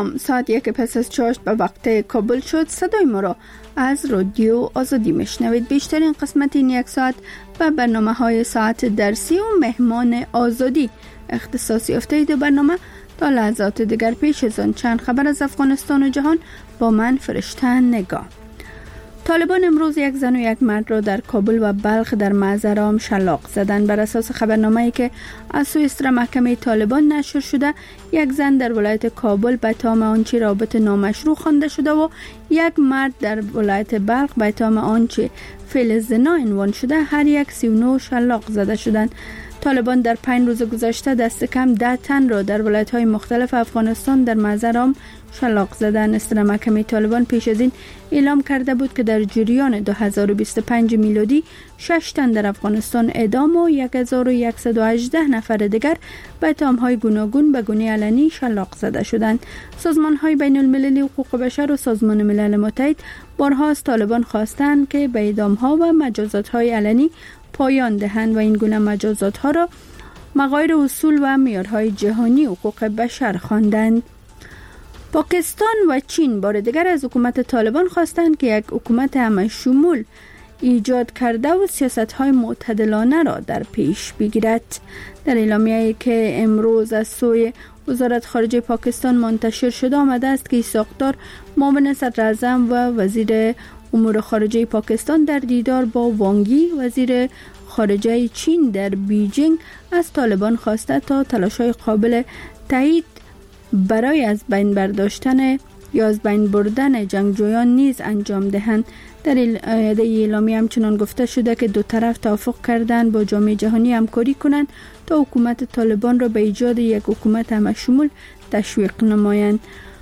سلام، ساعت 1 پس از چاشت به وقت کابل شد. صدای ما را از رادیو آزادی میشنوید. بیشترین قسمت این یک ساعت و برنامه های ساعت درسی و مهمان آزادی اختصاص یافته دو برنامه. تا لحظات دیگر پیش از آن چند خبر از افغانستان و جهان با من فرشته نگاه. طالبان امروز یک زن و یک مرد را در کابل و بلخ در معذرام شلاق زدند. بر اساس خبرنامه‌ای که از سوی استر محکمه طالبان نشر شده، یک زن در ولایت کابل به اتهام آنچه رابطه نامشروع خوانده شده و یک مرد در ولایت بلخ به اتهام آنچه فعل زنا عنوان شده، هر یک 39 شلاق زده شدند. طالبان در 5 روز گذشته دست کم 10 تن را در ولایت‌های مختلف افغانستان در معذرام شلاق زدند. استر محکمه طالبان پیش از این اعلام کرده بود که در جریان 2025 میلادی 6 تن در افغانستان اعدام و 1118 نفر دیگر به اتهام‌های گوناگون به گونه علنی شلاق زده شدند. سازمان‌های بین المللی حقوق بشر و سازمان ملل متحد بارها از طالبان خواستند که به اعدام‌ها و مجازات‌های علنی پایان دهند و این گونه مجازات‌ها را مغایر اصول و معیارهای جهانی حقوق بشر خواندند. پاکستان و چین بار دیگر از حکومت طالبان خواستند که یک حکومت همه شمول ایجاد کرده و سیاست‌های معتدلانه را در پیش بگیرد. در اعلامیه‌ای که امروز از سوی وزارت خارجه پاکستان منتشر شده آمده است که ساختار معاون صدر اعظم و وزیر امور خارجه پاکستان در دیدار با وانگی وزیر خارجه چین در بیجینگ از طالبان خواسته تا تلاش‌های قابل تایید برای از بین برداشتن یا از بین بردن جنگجویان نیز انجام دهند. در اعلامیه همچنان گفته شده که دو طرف توافق کردند با جامعه جهانی همکاری کنند تا حکومت طالبان را به ایجاد یک حکومت همه‌شمول تشویق نمایند.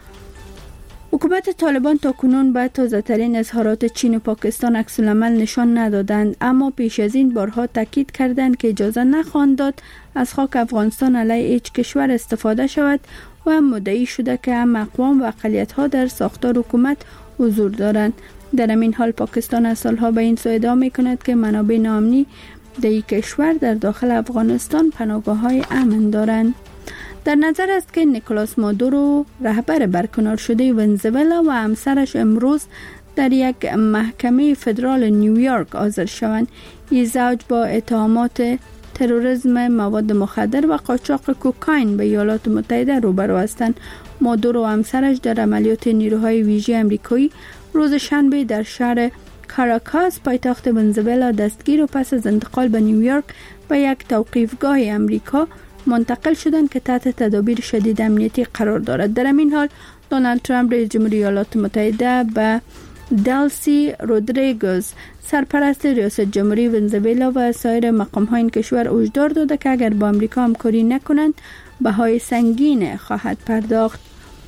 حکومت طالبان تا کنون به تازه‌ترین اظهارات چین و پاکستان عکس‌العمل نشان ندادند، اما پیش از این بارها تاکید کردند که اجازه نخواهند داد از خاک افغانستان علیه هیچ کشور استفاده شود و مدعی شده که هم اقوام و اقلیت‌ها در ساختار حکومت حضور دارند. در همین حال پاکستان از سالها به این سو ادعا می‌کند که منابع ناامنی در این کشور در داخل افغانستان پناهگاه‌های امن دارند. در نظر است که نیکولاس مادورو رهبر برکنار شده ونزوئلا و همسرش امروز در یک محکمه فدرال نیویورک حاضر شوند. این زوج با اتهامات تروریسم، مواد مخدر و قاچاق کوکائین به ایالات متحده روبرو هستند. مادورو و همسرش در عملیات نیروهای ویژه آمریکایی روز شنبه در شهر کاراکاس پایتخت ونزوئلا دستگیر و پس از انتقال به نیویورک به یک توقیفگاه امریکا منتقل شدند که تحت تدابیر شدید امنیتی قرار دارد. در همین حال دونالد ترامپ رئیس جمهوری ایالات متحده به دلسی رودریگز سرپرست ریاست جمهوری ونزوئلا و سایر مقام‌های این کشور هشدار داده که اگر با آمریکا همکاری نکنند بهای سنگین خواهد پرداخت.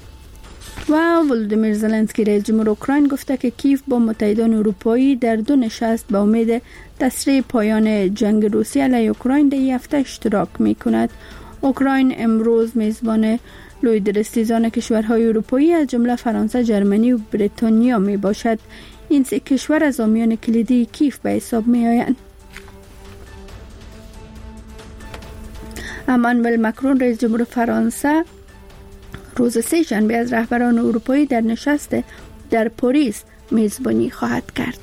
و ولودیمیر زلنسکی رئیس جمهور اوکراین گفته که کیف با متحدان اروپایی در 2 نشست به امید تسریع پایان جنگ روسیه علیه اوکراین در این هفته اشتراک می‌کند. اوکراین امروز میزبان لویدرستیزان کشورهای اروپایی از جمله فرانسه، ژرمنی و بریتانیا میباشد. این 3 کشور از حامیان کلیدی کیف به حساب میآیند. امانوئل مکرون رئیس جمهور فرانسه روز 3 شنبه از رهبران اروپایی در نشست در پاریس میزبانی خواهد کرد.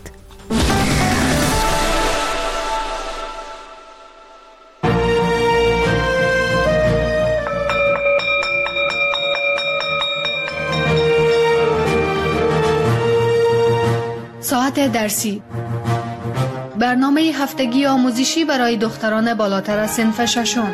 ساعت درسی، برنامه هفتگی آموزشی برای دختران بالاتر از صنف ششم.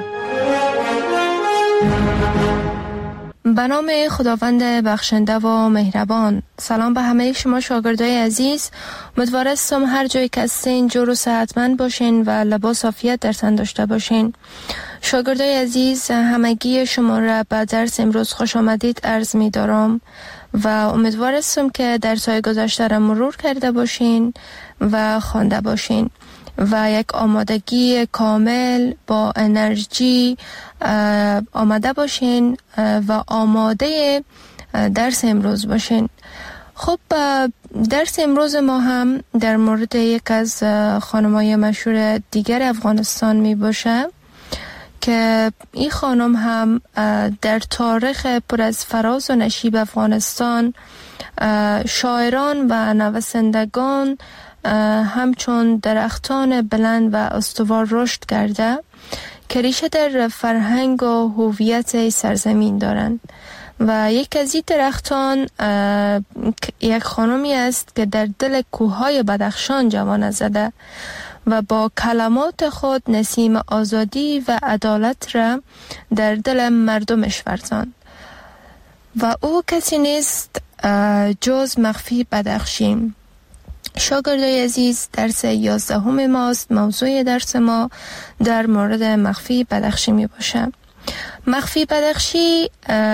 به نام خداوند بخشنده و مهربان. سلام به همه شما شاگردای عزیز. امیدوارم هر جایی که هستین جور و صحتمند باشین و لباس عافیت در تن داشته باشین. شاگردای عزیز، همگی شما را به درس امروز خوش آمدید عرض می دارم و امیدوارم که درس‌های گذشته را مرور کرده باشین و خوانده باشین و یک آمادگی کامل با انرژی آماده باشین و آماده درس امروز باشین. خب درس امروز ما هم در مورد یک از خانم‌های مشهور دیگر افغانستان می باشه که این خانم هم در تاریخ پر از فراز و نشیب افغانستان شاعران و نویسندگان همچون درختان بلند و استوار رشد کرده که ریشه در فرهنگ و هویت سرزمین دارند و یک از این درختان یک خانمی است که در دل کوههای بدخشان جوانه زده و با کلمات خود نسیم آزادی و عدالت را در دل مردمش ورزاند و او کسی نیست جز مخفی بدخشی. شاگردای عزیز، درس 11 ماست. موضوع درس ما در مورد مخفی بدخشی می باشه. مخفی بدخشی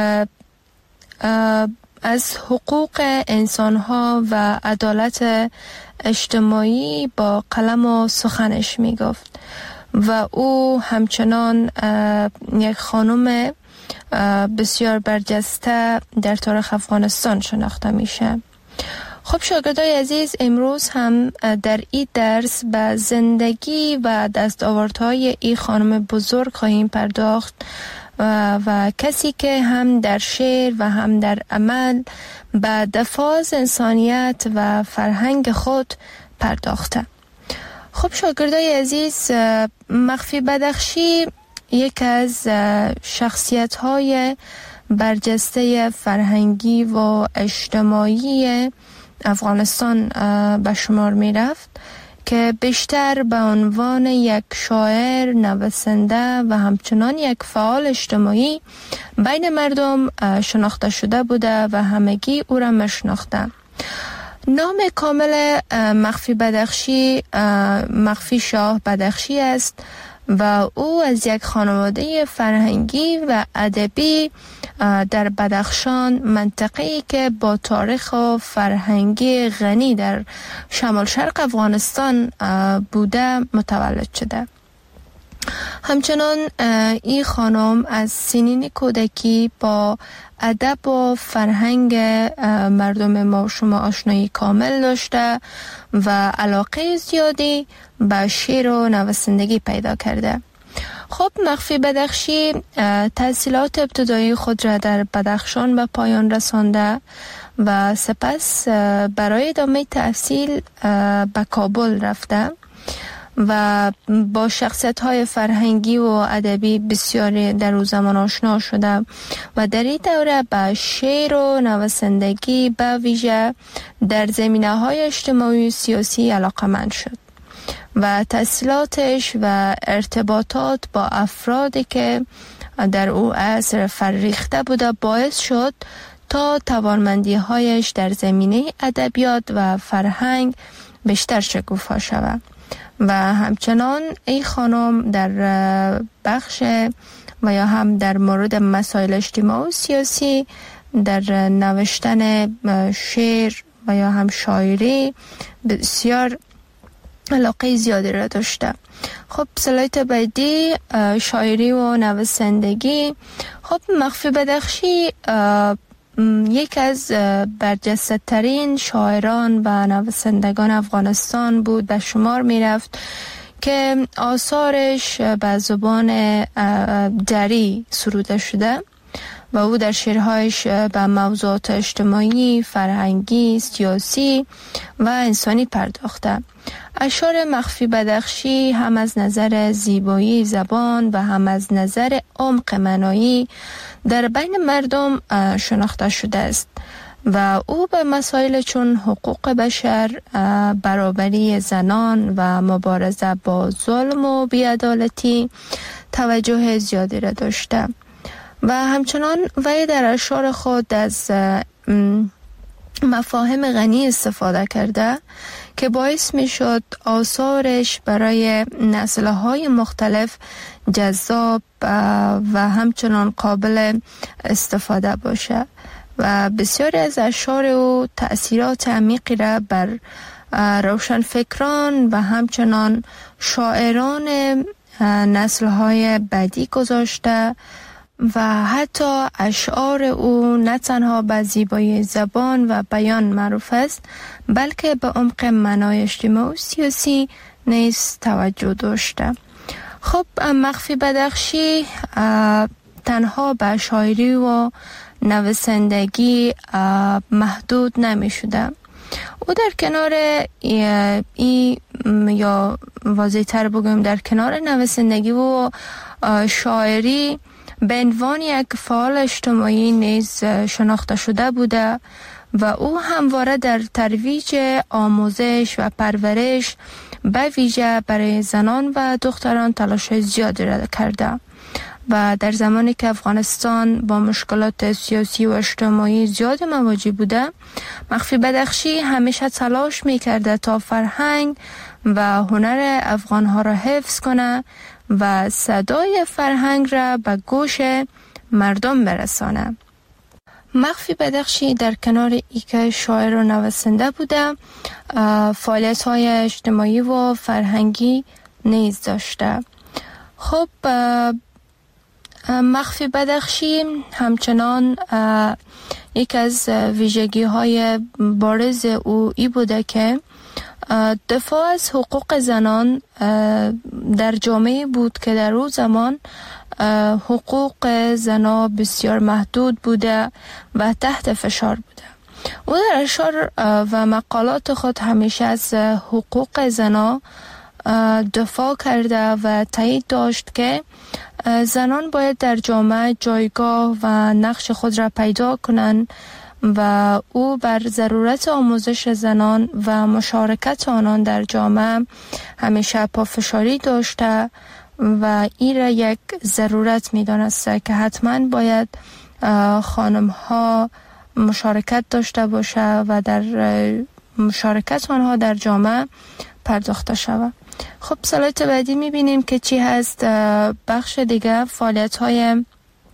از حقوق انسانها و عدالت اجتماعی با قلم و سخنش می گفت و او همچنان یک خانم بسیار برجسته در تاریخ افغانستان شناخته میشه. خب شاگردای عزیز، امروز هم در این درس به زندگی و دستاوردهای این خانم بزرگ خواهیم پرداخت و کسی که هم در شعر و هم در عمل به دفاع از انسانیت و فرهنگ خود پرداخته. خب شاگردای عزیز، مخفی بدخشی یک از شخصیت‌های برجسته فرهنگی و اجتماعی افغانستان به شمار می رفت که بیشتر به عنوان یک شاعر، نویسنده و همچنان یک فعال اجتماعی بین مردم شناخته شده بوده و همگی او را میشناخته. نام کامل مخفی بدخشی مخفی شاه بدخشی است و او از یک خانواده فرهنگی و ادبی در بدخشان، منطقه‌ای که با تاریخ و فرهنگی غنی در شمال شرق افغانستان بوده متولد شده. همچنان این خانم از سنین کودکی با ادب و فرهنگ مردم ما شما آشنایی کامل داشته و علاقه زیادی به شعر و نویسندگی پیدا کرده. خب مخفی بدخشی تحصیلات ابتدایی خود را در بدخشان به پایان رسانده و سپس برای ادامه تحصیل به کابل رفته و با شخصیت‌های فرهنگی و ادبی بسیاری در او زمان آشنا شده و در این دوره به شعر و نویسندگی به ویژه در زمینه‌های اجتماعی و سیاسی علاقه‌مند شد و تحصیلاتش و ارتباطات با افرادی که در او عصر فرریخته بوده باعث شد تا توانمندی‌هایش در زمینه ادبیات و فرهنگ بیشتر شکوفا شود و همچنان این خانم در بخش و یا هم در مورد مسائل اجتماعی و سیاسی در نوشتن شعر و یا هم شاعری بسیار علاقه زیادی را داشته. خب سلایت بعدی شاعری و نویسندگی. خب مخفی بدخشی یک از برجسته ترین شاعران و نویسندگان افغانستان بود به شمار می رفت که آثارش به زبان دری سروده شده و او در شعرهایش به موضوعات اجتماعی، فرهنگی، سیاسی و انسانی پرداخته. اشعار مخفی بدخشی هم از نظر زیبایی زبان و هم از نظر عمق معنایی در بین مردم شناخته شده است و او به مسائل چون حقوق بشر، برابری زنان و مبارزه با ظلم و بی‌عدالتی توجه زیادی را داشته و همچنان وی در اشعار خود از مفاهیم غنی استفاده کرده که باعث می شد آثارش برای نسل‌های مختلف جذاب و همچنان قابل استفاده باشه و بسیاری از اشعار او تأثیرات عمیقی را بر روشنفکران و همچنان شاعران نسل‌های بعدی گذاشته و حتی اشعار او نه تنها به زیبایی زبان و بیان معروف است بلکه به عمق معنای اجتماعی و سیاسی نیز توجه داشته. خب مخفی بدخشی تنها به شاعری و نویسندگی محدود نمی شده. او در کنار یا واضح تر بگویم در کنار نویسندگی و شاعری به عنوان یک فعال اجتماعی نیز شناخته شده بوده و او همواره در ترویج آموزش و پرورش به ویژه برای زنان و دختران تلاش زیادی را کرده و در زمانی که افغانستان با مشکلات سیاسی و اجتماعی زیاد مواجه بوده، مخفی بدخشی همیشه تلاش می‌کرده تا فرهنگ و هنر افغان‌ها را حفظ کنه و صدای فرهنگ را به گوش مردم برسانه. مخفی بدخشی در کنار اینکه شاعر و نویسنده بوده، فعالیت‌های اجتماعی و فرهنگی نیز داشته. خب مخفی بدخشی همچنان یک از ویژگی‌های بارز او ای بوده که دفاع از حقوق زنان در جامعه بود که در اون زمان حقوق زنان بسیار محدود بوده و تحت فشار بوده. او در اشعار و مقالات خود همیشه از حقوق زنان دفاع کرده و تایید داشت که زنان باید در جامعه جایگاه و نقش خود را پیدا کنند و او بر ضرورت آموزش زنان و مشارکت آنان در جامعه همیشه پافشاری داشته و این را یک ضرورت می دانسته که حتما باید خانم ها مشارکت داشته باشه و در مشارکت آنها در جامعه پرداخته شود. خب سلایت بعدی میبینیم که چی هست. بخش دیگه فعالیت های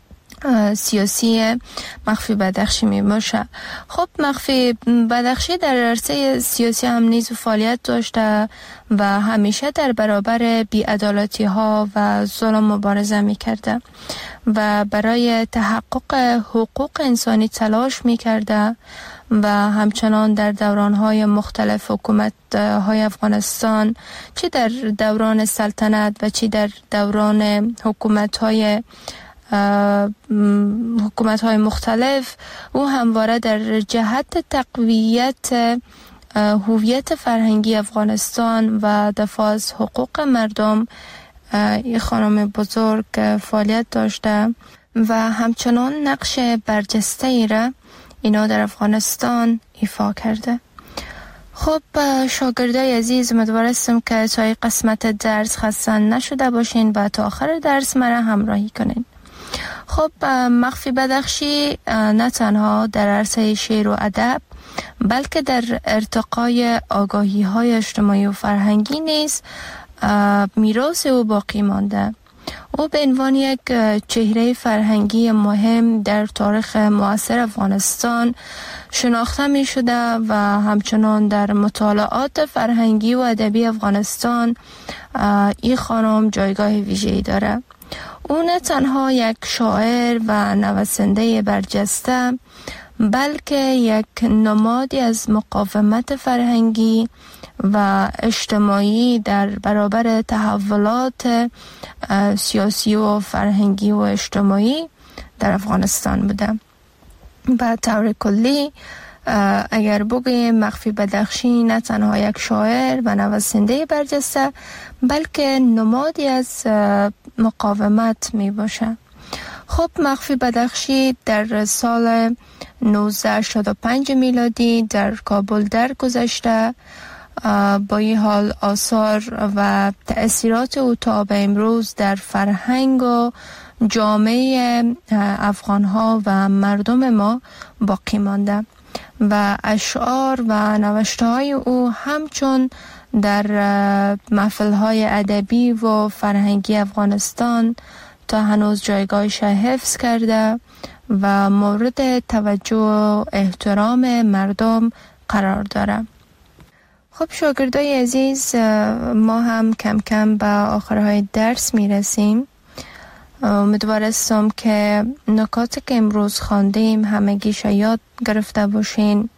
سیاسی مخفی بدخشی می باشه. خب مخفی بدخشی در عرصه سیاسی هم نیز فعالیت داشته و همیشه در برابر بی‌عدالتی ها و ظلم مبارزه می کرده و برای تحقق حقوق انسانی تلاش می کرده و همچنان در دوران‌های مختلف حکومت‌های افغانستان، چه در دوران سلطنت و چه در دوران حکومت‌های مختلف، او همواره در جهت تقویت هویت فرهنگی افغانستان و دفاع از حقوق مردم این خانم بزرگ فعالیت داشته و همچنان نقش برجسته‌ای را اینا در افغانستان ایفا کرده. خب شاگردای عزیز، امیدوارم که تا این قسمت درس خسته نشده باشین و تا آخر درس مرا همراهی کنین. خب مخفی بدخشی نه تنها در عرصه شعر و ادب بلکه در ارتقای آگاهی های اجتماعی و فرهنگی نیز میراث او باقی مانده. او به عنوان یک چهره فرهنگی مهم در تاریخ معاصر افغانستان شناخته می شده و همچنان در مطالعات فرهنگی و ادبی افغانستان این خانم جایگاه ویژه‌ای داره. او نه تنها یک شاعر و نویسنده برجسته بلکه یک نمادی از مقاومت فرهنگی و اجتماعی در برابر تحولات سیاسی و فرهنگی و اجتماعی در افغانستان بوده. به طور کلی اگر بگویم مخفی بدخشی نه تنها یک شاعر و نویسنده برجسته بلکه نمادی از مقاومت می باشه. خب مخفی بدخشی در سال 1985 میلادی در کابل درگذشته. با این حال آثار و تأثیرات او تا به امروز در فرهنگ و جامعه افغانها و مردم ما باقی مانده و اشعار و نوشته‌های او همچون در محفل‌های ادبی و فرهنگی افغانستان تا هنوز جایگاهش حفظ کرده و مورد توجه و احترام مردم قرار داره. خب شاگردای عزیز، ما هم کم کم به آخرهای درس میرسیم. امیدوارم که نکاتی که امروز خواندیم همگیش یاد گرفته باشین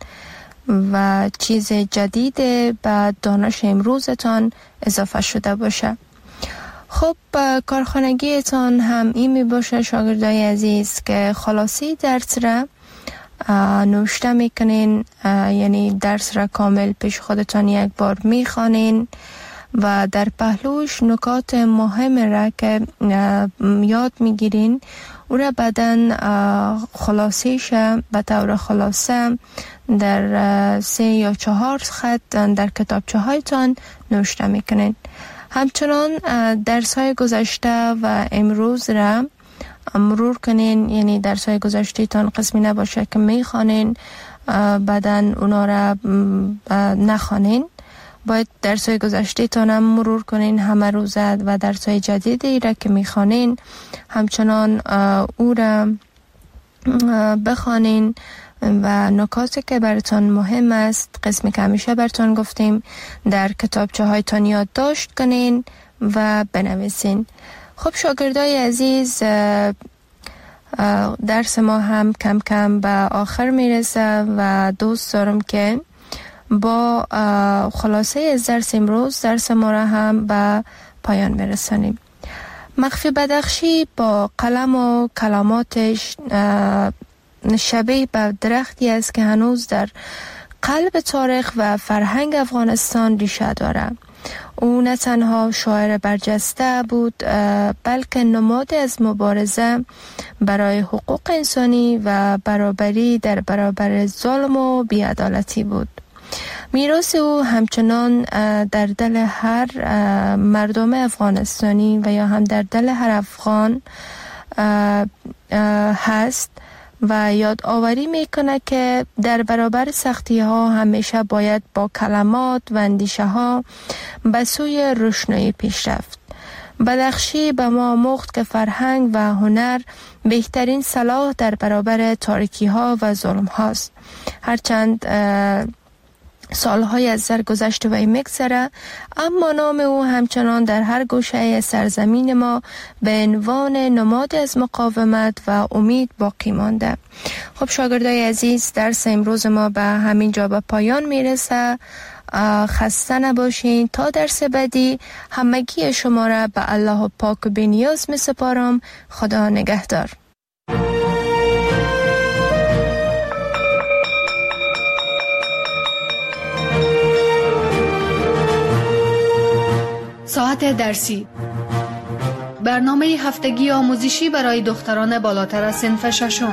و چیز جدید به دانش امروزتان اضافه شده باشه. خب کارخانگیتان هم این می باشه شاگردای عزیز که خلاصی درس را نوشته میکنین، یعنی درس را کامل پیش خودتان یک بار میخوانین و در پهلوش نکات مهم را که یاد میگیرین او را بعدن خلاصیش به طور خلاصه در 3 یا 4 خط در کتابچه هایتان نوشته میکنین. همچنان درس های گذشته و امروز را مرور کنین، یعنی درس های گذشته تان قسمی نباشه که میخوانین بعدن اونا را نخوانین. باید درس های گذشته تان هم مرور کنین همه روزه و درس های جدیدی را که میخوانین همچنان او را بخوانین و نکاتی که براتون مهم است، قسمی که همیشه براتون گفتیم، در کتابچه هایتان یادداشت کنین و بنویسین. خب شاگردای عزیز، درس ما هم کم کم به آخر میرسه و دوست دارم که با خلاصه از درس امروز درس ما را هم به پایان برسانیم. مخفی بدخشی با قلم و کلماتش شبیه به درختی است که هنوز در قلب تاریخ و فرهنگ افغانستان ریشه دارد. او نه تنها شاعر برجسته بود بلکه نماد از مبارزه برای حقوق انسانی و برابری در برابر ظلم و بی‌عدالتی بود. میراث او همچنان در دل هر مردم افغانستانی و یا هم در دل هر افغان هست و یادآوری میکنه که در برابر سختی ها همیشه باید با کلمات و اندیشه ها به سوی روشنایی پیش رفت. بدخشی به ما آموخت که فرهنگ و هنر بهترین سلاح در برابر تاریکی ها و ظلم هاست. هرچند سالهای از سرگذشت و میگذره، اما نام او همچنان در هر گوشه سرزمین ما به عنوان نماد از مقاومت و امید باقی مانده. خب شاگردای عزیز، درس امروز ما به همین جا به پایان میرسه. خسته نباشین. تا درس بعدی همگی شما را به الله پاک و بی‌نیاز میسپارم. خدا نگهدار. ساعت درسی، برنامه هفتگی آموزشی برای دختران بالاتر از صنف ششم.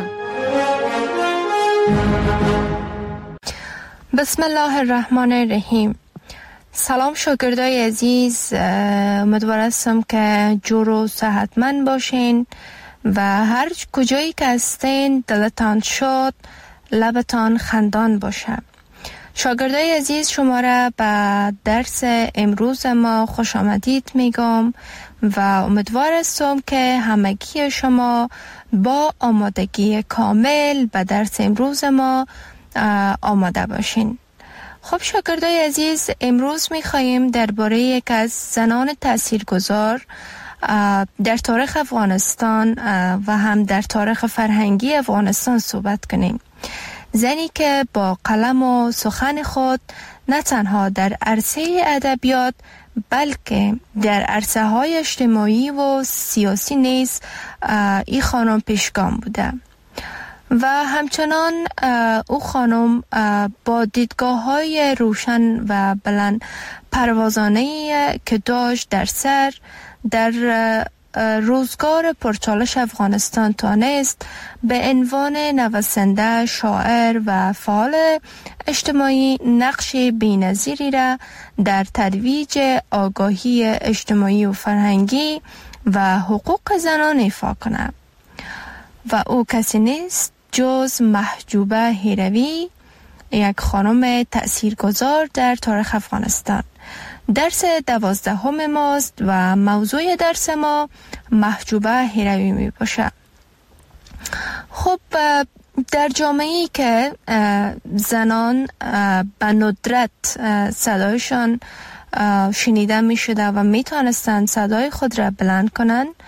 بسم الله الرحمن الرحیم. سلام شاگردای عزیز، امیدوار هستم که جور و صحتمند باشین و هر کجایی که هستین دلتان شاد، لبتان خندان باشه. شاگردای عزیز، شما را به درس امروز ما خوش آمدید میگم و امیدوار هستم که همگی شما با آمادگی کامل به درس امروز ما آماده باشین. خب شاگردای عزیز، امروز میخواییم درباره یک از زنان تاثیرگذار در تاریخ افغانستان و هم در تاریخ فرهنگی افغانستان صحبت کنیم. زنی که با قلم و سخن خود نه تنها در عرصه ادبیات بلکه در عرصه های اجتماعی و سیاسی نیز این خانم پیشگام بوده و همچنان او خانم با دیدگاه های روشن و بلند پروازانه‌ای که داشت در سر در روزگار پرچالش افغانستان توانست به عنوان نویسنده، شاعر و فعال اجتماعی نقش بی‌نظیری را در ترویج آگاهی اجتماعی و فرهنگی و حقوق زنان ایفا کند و او کسی نیست جز محجوبه هیروی، یک خانم تأثیرگذار در تاریخ افغانستان. درس 12 ماست و موضوع درس ما محجوبه هیروی می باشه. خب در جامعه‌ای که زنان به ندرت صدایشان شنیده می شده و می توانستند صدای خود را بلند کنند،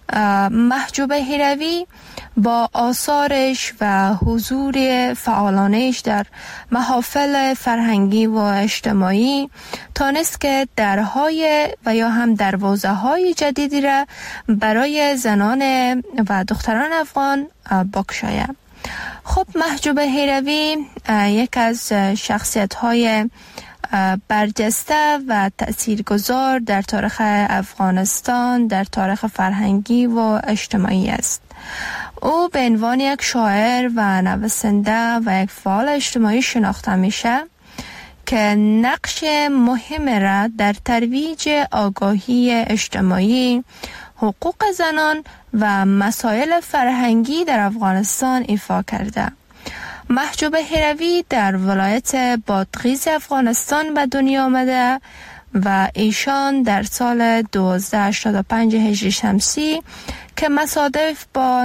محجوب هیروی با آثارش و حضور فعالانش در محافل فرهنگی و اجتماعی تانست که درهای و یا هم دروازه‌های جدیدی را برای زنان و دختران افغان بگشاید. خب محجوب هیروی یک از شخصیت‌های برجسته و تأثیرگذار در تاریخ افغانستان، در تاریخ فرهنگی و اجتماعی است. او به عنوان یک شاعر و نویسنده و یک فعال اجتماعی شناخته میشه که نقش مهم را در ترویج آگاهی اجتماعی، حقوق زنان و مسائل فرهنگی در افغانستان ایفا کرده. محجوب هیروی در ولایت بادغیس افغانستان به دنیا آمده و ایشان در سال 1285 هجری شمسی که مصادف با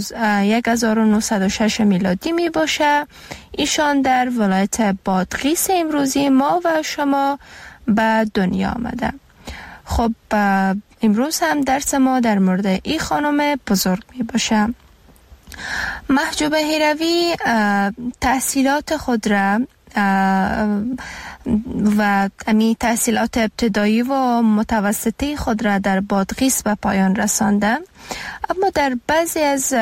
1906 میلادی می باشه، ایشان در ولایت بادغیس امروزی ما و شما به دنیا آمده. خب امروز هم درس ما در مورد این خانم بزرگ می باشه. محجوب هیروی تحصیلات خود را و تحصیلات ابتدایی و متوسطی خود را در بادغیس به پایان رسانده، اما در بعضی از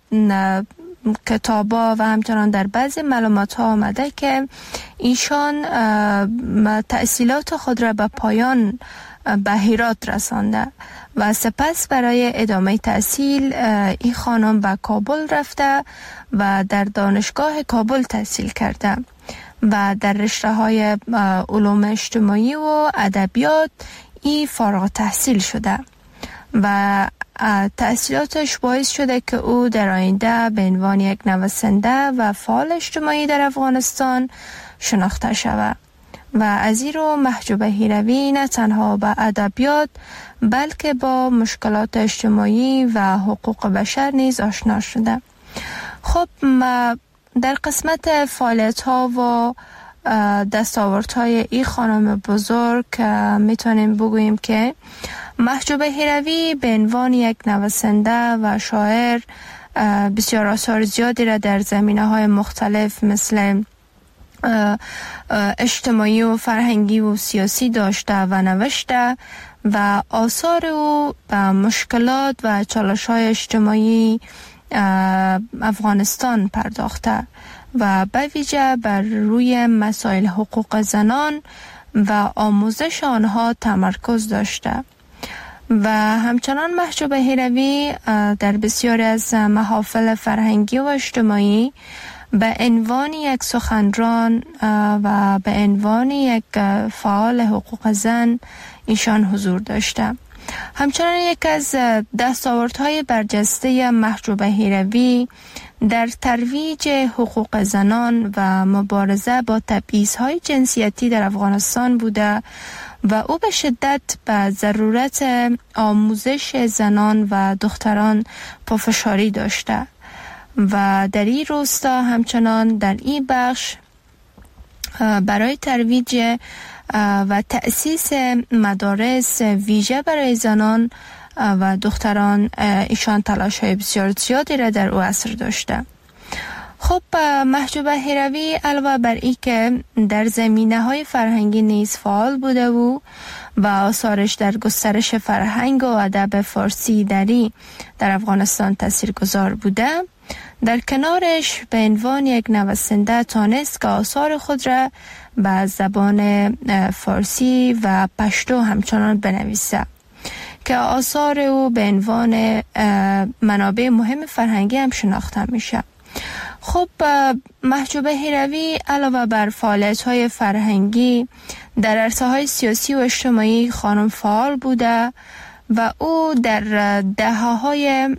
کتابا و همچنان در بعضی معلومات ها آمده که ایشان تحصیلات خود را به پایان به هرات رسانده و سپس برای ادامه تحصیل این خانم به کابل رفته و در دانشگاه کابل تحصیل کرده و در رشته های علوم اجتماعی و ادبیات ای فارغ التحصیل شده و تحصیلاتش باعث شده که او در آینده به عنوان یک نویسنده و فعال اجتماعی در افغانستان شناخته شود. و از این رو محجوب هیروی نه تنها با ادبیات بلکه با مشکلات اجتماعی و حقوق بشر نیز آشنا شده. خب در قسمت فعالیت ها و دستاورد های این خانم بزرگ میتونیم بگوییم که محجوب هیروی به عنوان یک نویسنده و شاعر بسیار آثار زیادی را در زمینه های مختلف مثل اجتماعی و فرهنگی و سیاسی داشته و نوشته و آثار او به مشکلات و چالش‌های اجتماعی افغانستان پرداخته و به ویژه بر روی مسائل حقوق زنان و آموزش آنها تمرکز داشته. و همچنان محجوب هیروی در بسیاری از محافل فرهنگی و اجتماعی به عنوان یک سخنران و به عنوان یک فعال حقوق زن ایشان حضور داشته. همچنان یک از دستاوردهای برجسته محجوب هیروی در ترویج حقوق زنان و مبارزه با تبعیض‌های جنسیتی در افغانستان بوده و او به شدت به ضرورت آموزش زنان و دختران پافشاری داشته و در این راستا همچنان در این بخش برای ترویج و تأسیس مدارس ویژه برای زنان و دختران ایشان تلاش‌های بسیار زیادی را در او عصر داشته. خب محجوب هیروی علاوه بر این که در زمینه‌های فرهنگی نیز فعال بوده و آثارش در گسترش فرهنگ و ادب فارسی دری در افغانستان تاثیرگذار بوده، در کنارش به عنوان یک نویسنده تانست که آثار خود را به زبان فارسی و پشتو همچنان بنویسه که آثار او به عنوان منابع مهم فرهنگی هم شناخته میشه. خب محجوب هیروی علاوه بر فعالیت‌های فرهنگی در عرصه‌های سیاسی و اجتماعی خانم فعال بوده و او در دهه‌های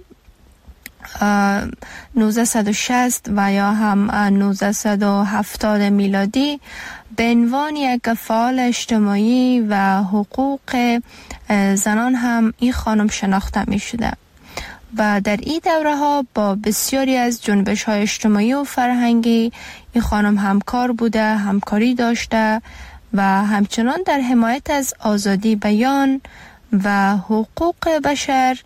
1960 و یا هم 1970 میلادی به عنوان یک فعال اجتماعی و حقوق زنان هم این خانم شناخته می شده و در این دوره ها با بسیاری از جنبش های اجتماعی و فرهنگی این خانم همکار بوده، همکاری داشته و همچنان در حمایت از آزادی بیان و حقوق بشر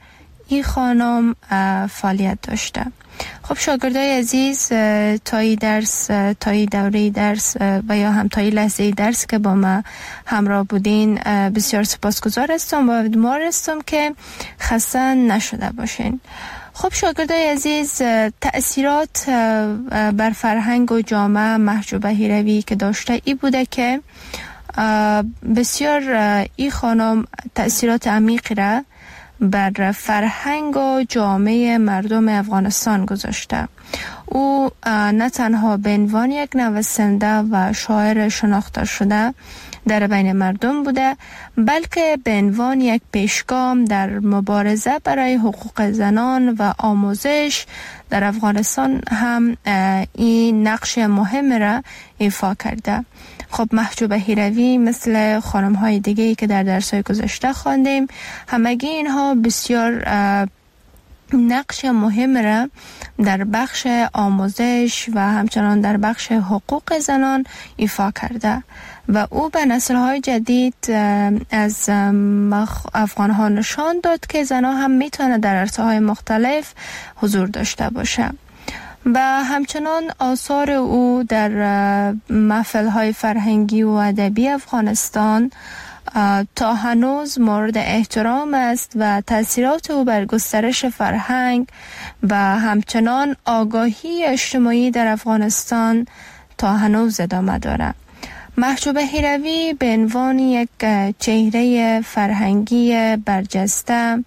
این خانم فعالیت داشته. خب شاگردای عزیز، تایی دوره درس و یا هم تایی لحظه درس که با ما همراه بودین بسیار سپاسگزار هستم و امیدوار هستم که خسته نشده باشین. خب شاگردای عزیز، تأثیرات بر فرهنگ و جامعه محجوبه هیروی که داشته ای بوده که بسیار این خانم تأثیرات عمیقی را بر فرهنگ و جامعه مردم افغانستان گذاشته. او نه تنها به عنوان یک نویسنده و شاعر شناخته شده در بین مردم بوده، بلکه به عنوان یک پیشگام در مبارزه برای حقوق زنان و آموزش در افغانستان هم این نقش مهم را ایفا کرده. خب محجوبه هیروی مثل خانم‌های دیگه‌ای که در درس‌های گذشته خواندیم، همگی اینها بسیار نقش مهم را در بخش آموزش و همچنان در بخش حقوق زنان ایفا کرده و او به نسل‌های جدید از افغان‌ها نشان داد که زنان هم میتونه در عرصه‌های مختلف حضور داشته باشه. و همچنان آثار او در محفل‌های فرهنگی و ادبی افغانستان تا هنوز مورد احترام است و تأثیرات او بر گسترش فرهنگ و همچنان آگاهی اجتماعی در افغانستان تا هنوز ادامه دارد. محجوبه هیروی به عنوان یک چهره فرهنگی برجسته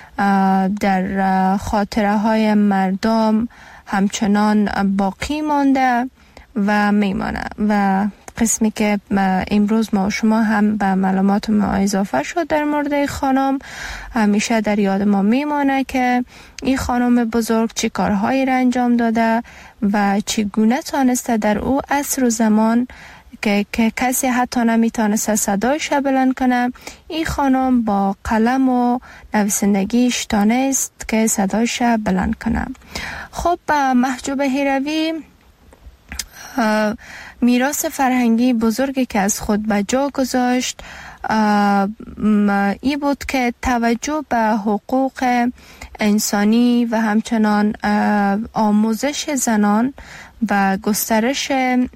در خاطره های مردم همچنان باقی مانده و میمانه و قسمی که امروز ما و شما هم به معلومات ما اضافه شد در مورد خانم همیشه در یاد ما میمانه که این خانم بزرگ چی کارهایی را انجام داده و چگونه تانسته در او عصر و زمان که کسی حتی نمیتونسته صدایش بلند کنه، این خانم با قلم و نویسندگیش تانست که صدایش بلند کنه. خب محجوبه هیروی میراث فرهنگی بزرگی که از خود به جا گذاشت ای بود که توجه به حقوق انسانی و همچنان آموزش زنان و گسترش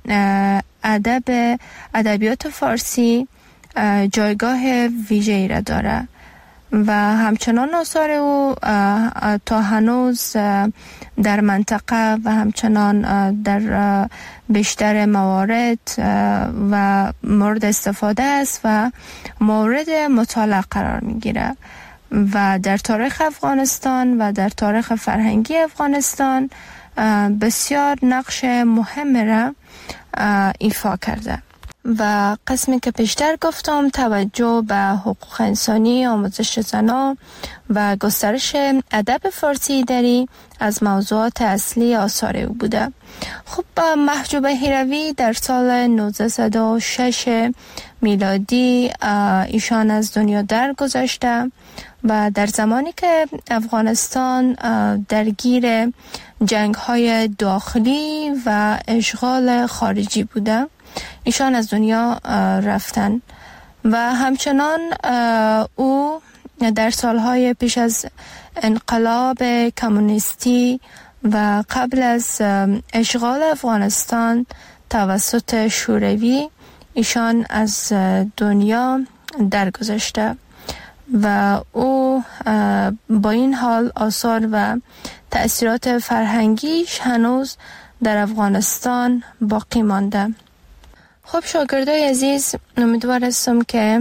ادبیات فارسی جایگاه ویژه‌ای را داره و همچنان آثار او تا هنوز در منطقه و همچنان در بیشتر موارد و مورد استفاده است و مورد مطالعه قرار میگیره و در تاریخ افغانستان و در تاریخ فرهنگی افغانستان بسیار نقش مهم را ایفا کرده. و قسمی که پیشتر گفتم توجه به حقوق انسانی، آموزش زنان و گسترش ادب فارسی دری از موضوعات اصلی آثار او بوده. خب محجوبه هیروی در سال 1906 میلادی ایشان از دنیا درگذشته و در زمانی که افغانستان درگیر جنگ‌های داخلی و اشغال خارجی بوده ایشان از دنیا رفتن و همچنان او در سالهای پیش از انقلاب کمونیستی و قبل از اشغال افغانستان توسط شوروی ایشان از دنیا درگذشته و او با این حال آثار و تأثیرات فرهنگیش هنوز در افغانستان باقی مانده. خب شاگردای عزیز، امیدوار هستم که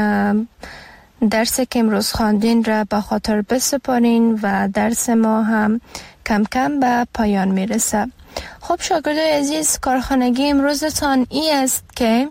درس که امروز خواندین را به خاطر بسپارین و درس ما هم کم کم به پایان میرسه. خب شاگردای عزیز، کارخانگی امروزتان ای است که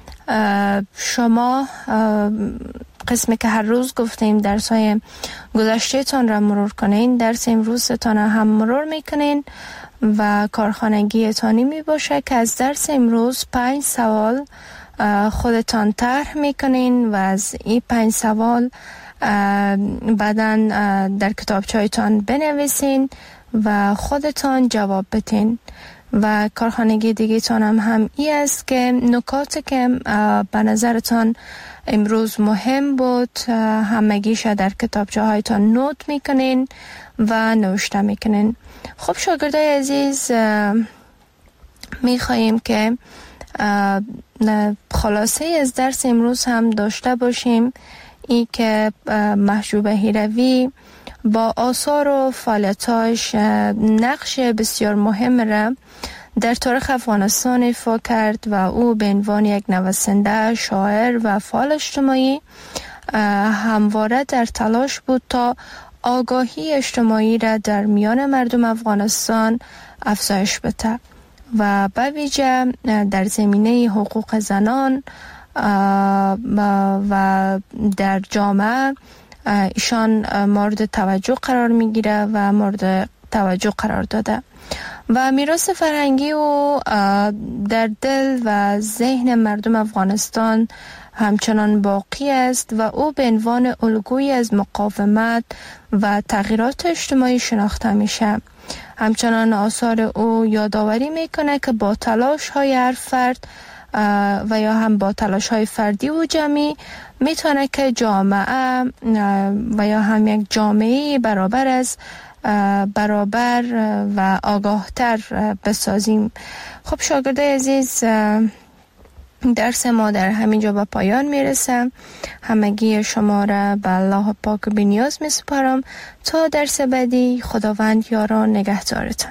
شما قسمی که هر روز گفتیم درس های گذشته تان را مرور کنین، درس امروزتان هم مرور میکنین و کارخانگی تانی می باشه که از درس امروز 5 سوال خودتان طرح میکنین و از این 5 سوال بعداً در کتابچه‌تان بنویسین و خودتان جواب بدین و کارخانگی دیگه تان هم ای است که نکاتی که به نظرتان امروز مهم بود همگیش در کتابچه هایتان نوت میکنین و نوشته میکنین. خب شاگردای عزیز، میخواییم که خلاصه از درس امروز هم داشته باشیم، ای که محجوب هیروی با آثار و فعالیتاش نقش بسیار مهم را در تاریخ افغانستان ایفا کرد و او به عنوان یک نویسنده، شاعر و فعال اجتماعی همواره در تلاش بود تا آگاهی اجتماعی را در میان مردم افغانستان افزایش بده و به ویژه در زمینه حقوق زنان و در جامعه ایشان مورد توجه قرار میگیره و مورد توجه قرار داده و میراث فرهنگی او در دل و ذهن مردم افغانستان همچنان باقی است و او به عنوان الگویی از مقاومت و تغییرات اجتماعی شناخته میشه. همچنان آثار او یادآوری میکنه که با تلاش های هر فرد و یا هم با تلاش های فردی و جمعی میتونه که جامعه و یا هم یک جامعه برابر و آگاهتر بسازیم. خب شاگردای عزیز، درس ما در همینجا به پایان میرسه. همگی شما را به الله پاک بی‌نیاز میسپارم تا درس بعدی. خداوند یار نگهدارتان.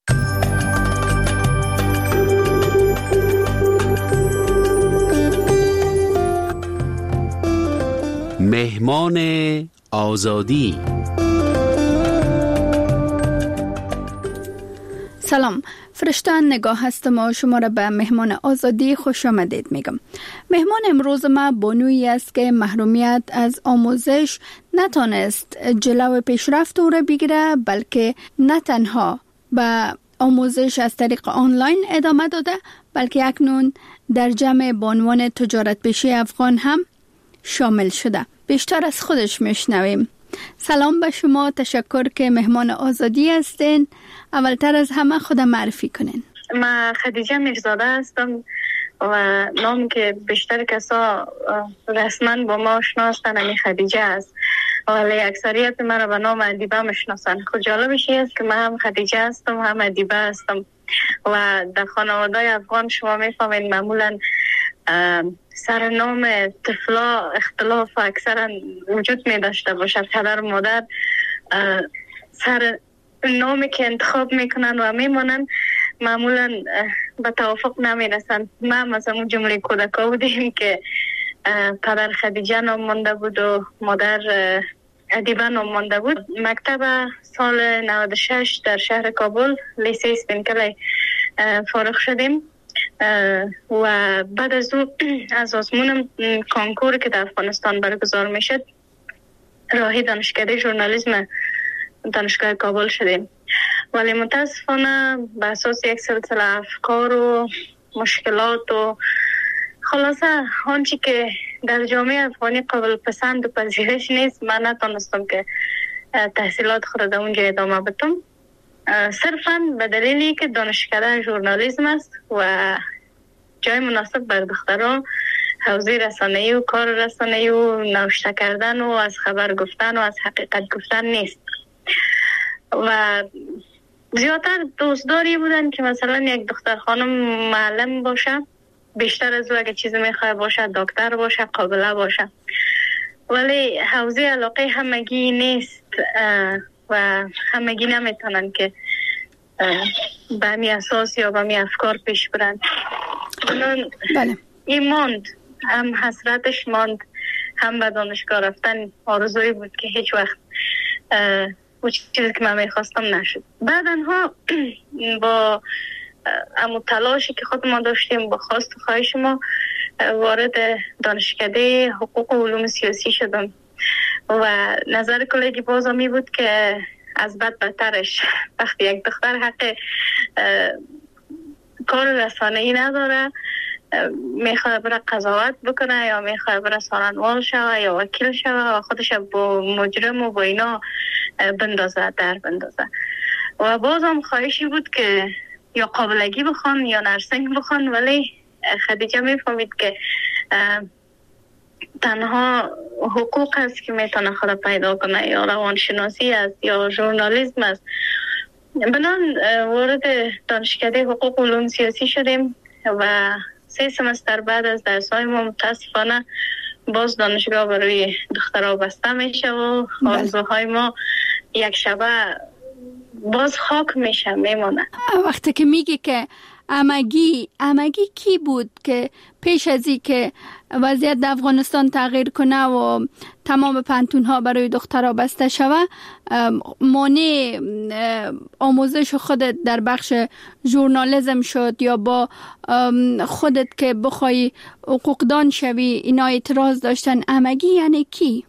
مهمان آزادی. سلام، فرشتان نگاه هستم و شما را به مهمان آزادی خوش آمدید میگم. مهمان امروز ما بانویی است که محرومیت از آموزش نتانست جلو پیشرفت او را بگیره، بلکه نه تنها به آموزش از طریق آنلاین ادامه داده، بلکه اکنون در جمع بانوان تجارت پیشه افغان هم شامل شده. بیشتر از خودش میشنویم. سلام به شما، تشکر که مهمان آزادی هستین. اولتر از همه خودم معرفی کنین. من خدیجه میرزاده هستم و نام که بیشتر کسا رسما با ما آشنا هستن همین خدیجه است، ولی اکثریت من را به نام ادیبه میشناسن. خود جالبش است که من هم خدیجه هستم هم ادیبه هستم و در خانواده افغان شما میفهمین معمولا سرنام طفلا اختلاف اکثرا وجود می داشته باشد. پدر و مادر سر نامی که انتخاب میکنن و میمونن معمولا به توافق نمیرسن. ما مثلا اون جمله کودکا بودیم که پدر خدیجه نام مانده بود و مادر ادیبه نام مانده بود. مکتب سال 96 در شهر کابل لیسه اسپینکلی فارغ شدیم و بعد از او از آزمون کانکور که در افغانستان برگزار میشد راهی دانشکده ژورنالیسم دانشگاه کابل شدیم، ولی متاسفانه به اساس یک سلسله افکار و مشکلات و خلاصه آنچه که در جامعه افغانی قابل پسند و پذیرش نیست، من نتونستم که تحصیلات خود در اونجا ادامه بدم، صرفاً به دلیلی که دانشکده ژورنالیسم است و جای مناسب بر دختران حوزه رسانه‌ای و کار رسانه‌ای و نوشته کردن و از خبر گفتن و از حقیقت گفتن نیست. و زیادتر دوستداری بودن که مثلا یک دختر خانم معلم باشه، بیشتر از او اگه چیزی میخواه باشه دکتر باشه، قابله باشه، ولی حوزه علاقه همگی نیست و همگی نمیتونن که به همی اساس یا به همی افکار پیش برن. بله. این ماند، هم حسرتش ماند، هم به دانشگاه رفتن آرزوی بود که هیچ وقت اون چیزی که من میخواستم نشد. بعدنها با امو تلاشی که خود ما داشتیم با خواست و خواهش ما وارد دانشکده حقوق و علوم سیاسی شدم و نظر کلیگی بازمی بود که از بد بدترش وقتی یک دختر حق کار رسانه‌ای نداره، میخواه بره قضاوت بکنه یا میخواه بره سالنوال شوه یا وکیل شوه و خودش با مجرم و با اینا بندازه، در بندازه. و بازم خواهشی بود که یا قابلگی بخوان یا نرسنگ بخوان، ولی خدیجه میفهمید که تنها حقوق است که میتونه خود پیدا کنه، یا روانشناسی است یا ژورنالیسم است. بنان وارد دانشکده حقوق و علوم سیاسی شدیم و 3 سمستر بعد از درس‌های ما متاسفانه باز دانشگاه برای دخترها بسته میشه و آرزوهای ما یک شبه باز خاک میشه، میمونه. وقتی که میگی که امگی کی بود که پیش از این که وضعیت در افغانستان تغییر کنه و تمام پانتون‌ها برای دخترها بسته شوه، مانع آموزش خودت در بخش ژورنالیسم شد یا با خودت که بخوای حقوقدان شوی اینا اعتراض داشتن؟ امگی یعنی کی؟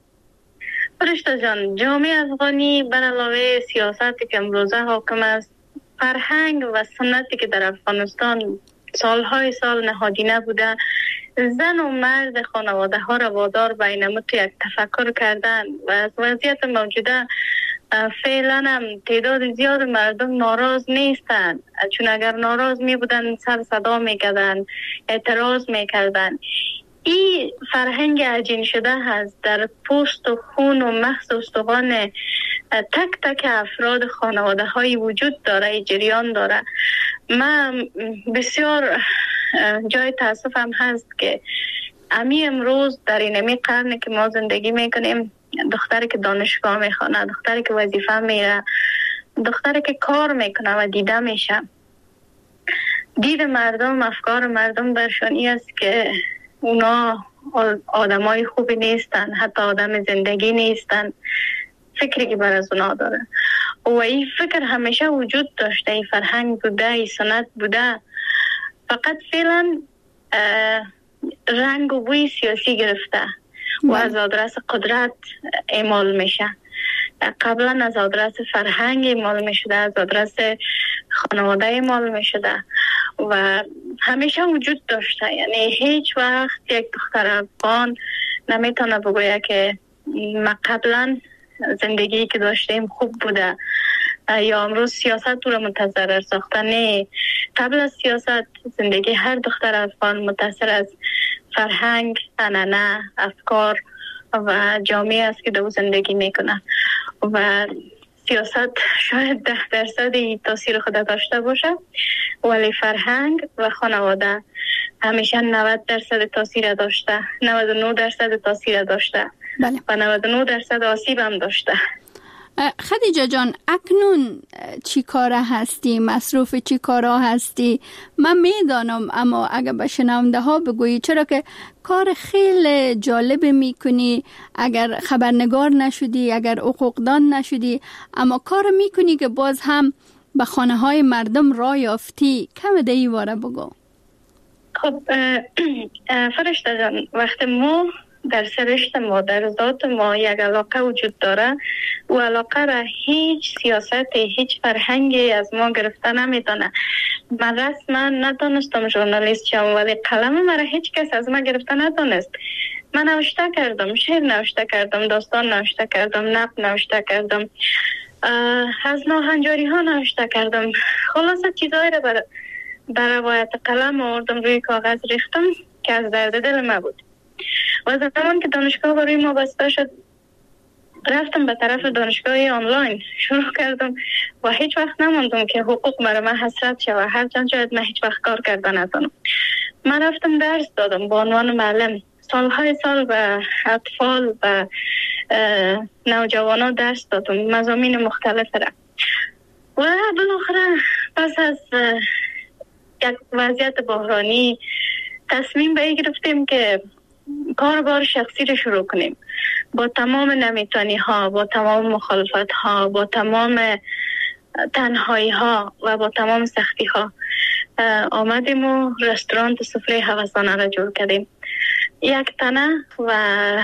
فرشته جان، جامعه افغانی بر علاوه سیاستی که امروزه حاکم است، فرهنگ و سنتی که در افغانستان سالهای سال نهادینه بوده، زن و مرد خانواده ها را وادار به این یک تفکر کردن و از وضعیت موجوده فعلا هم تعداد زیاد مردم ناراض نیستند، چون اگر ناراض می بودن سر صدا می کردن، اعتراض می کردن. این فرهنگ عجین شده هست در پوست و خون و مغز و استخوان تک تک افراد خانواده های وجود داره، جریان داره. من بسیار جای تاسفم هست که امی امروز در این قرن که ما زندگی میکنیم، دختری که دانشگاه میخوانه، دختری که وظیفه میره، دختری که کار میکنه و دیده میشه، دید مردم، افکار مردم برشانی است که اونا آدمای خوبی نیستن، حتی آدم زندگی نیستن، فکری که بر از اونا داره. و این فکر همیشه وجود داشته، این فرهنگ بوده، این سنت بوده، فقط فعلا رنگ و بوی سیاسی گرفته و از آدرس قدرت اعمال میشه. قبلا از آدرس فرهنگ اعمال میشده، از آدرس خانواده اعمال میشده و همیشه وجود داشته. یعنی هیچ وقت یک دختر افغان نمیتونه بگویه که ما قبلا زندگی که داشتیم خوب بوده یا امروز سیاست تو رو متضرر ساخته. نه، قبل از سیاست زندگی هر دختر افغان متاثر از فرهنگ، عنعنه، افکار و جامعه است که دو زندگی میکنه و سیاست شاید 10% تاثیر خود داشته باشه، ولی فرهنگ و خانواده همیشه 90% تاثیر داشته، 99% تاثیر داشته. بله. و 99% آسیب هم داشته. خدیجه جان، اکنون چی کاره هستی؟ مصروف چی کارا هستی؟ من میدانم، اما اگر به شنونده ها بگویی، چرا که کار خیلی جالب میکنی، اگر خبرنگار نشدی، اگر حقوقدان نشدی، اما کار میکنی که باز هم به خانه های مردم راه یافتی. کم دیگه واره بگو. خب فرشته جان، وقتی ما در سرشت ما، در ذات ما یک علاقه وجود داره، و علاقه را هیچ سیاستی، هیچ فرهنگی از ما گرفته نمیتونه. من رسما ندانستم ژورنالیست شم، ولی قلم مرا هیچ کس از ما گرفته ندانست. من نوشته کردم، شعر نوشته کردم، داستان نوشته کردم، نقد نوشته کردم، از ناهنجاری ها نوشته کردم. خلاصه چیزایی را بر روایت قلم آوردم، روی کاغذ ریختم که از درد دل ما بود. و زمان که دانشگاه برای ما بسته شد، رفتم به طرف دانشگاه آنلاین، شروع کردم و هیچ وقت نماندم که حقوق مرا من حسرت شود، هرچند شاید من هیچ وقت کار کرده نتونم. من رفتم درس دادم با عنوان معلم، سالهای سال به اطفال و نوجوانان درس دادم، مضامین مختلف را. و بالاخره پس از یک وضعیت بحرانی تصمیم به این گرفتیم که کاربار شخصی رو شروع کنیم. با تمام نمیتانی ها، با تمام مخالفت ها، با تمام تنهایی ها و با تمام سختی ها آمدیم و رستوران سفره هوسانه را جور کردیم. یک تنه و